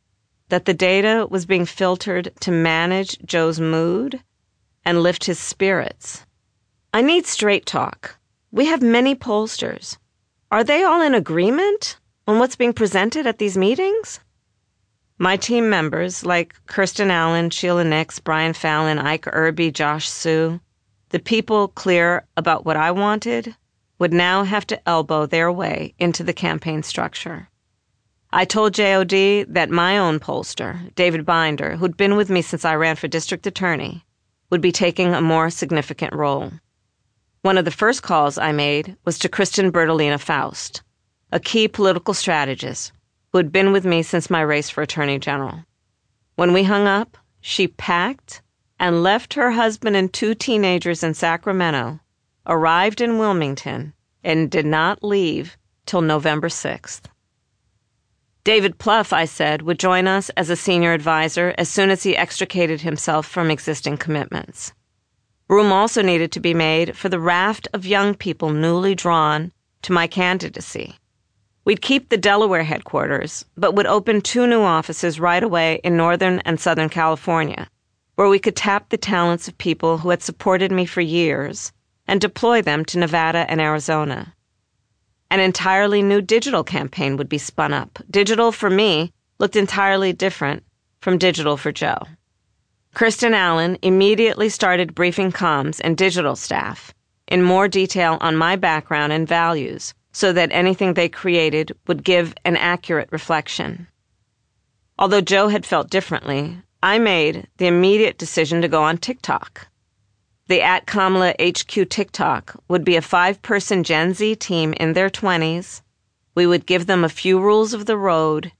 that the data was being filtered to manage Joe's mood and lift his spirits. I need straight talk. We have many pollsters. Are they all in agreement on what's being presented at these meetings? My team members, like Kirsten Allen, Sheila Nix, Brian Fallon, Ike Irby, Josh Sue, the people clear about what I wanted, would now have to elbow their way into the campaign structure. I told J O D that my own pollster, David Binder, who'd been with me since I ran for district attorney, would be taking a more significant role. One of the first calls I made was to Kristen Bertolina Faust, a key political strategist who had been with me since my race for attorney general. When we hung up, she packed and left her husband and two teenagers in Sacramento, arrived in Wilmington, and did not leave till November sixth. David Plouffe, I said, would join us as a senior advisor as soon as he extricated himself from existing commitments. Room also needed to be made for the raft of young people newly drawn to my candidacy. We'd keep the Delaware headquarters, but would open two new offices right away in Northern and Southern California, where we could tap the talents of people who had supported me for years and deploy them to Nevada and Arizona. An entirely new digital campaign would be spun up. Digital for me looked entirely different from digital for Joe. Kirsten Allen immediately started briefing comms and digital staff in more detail on my background and values so that anything they created would give an accurate reflection. Although Joe had felt differently, I made the immediate decision to go on TikTok. The at Kamala H Q TikTok would be a five-person Gen Z team in their twenties. We would give them a few rules of the road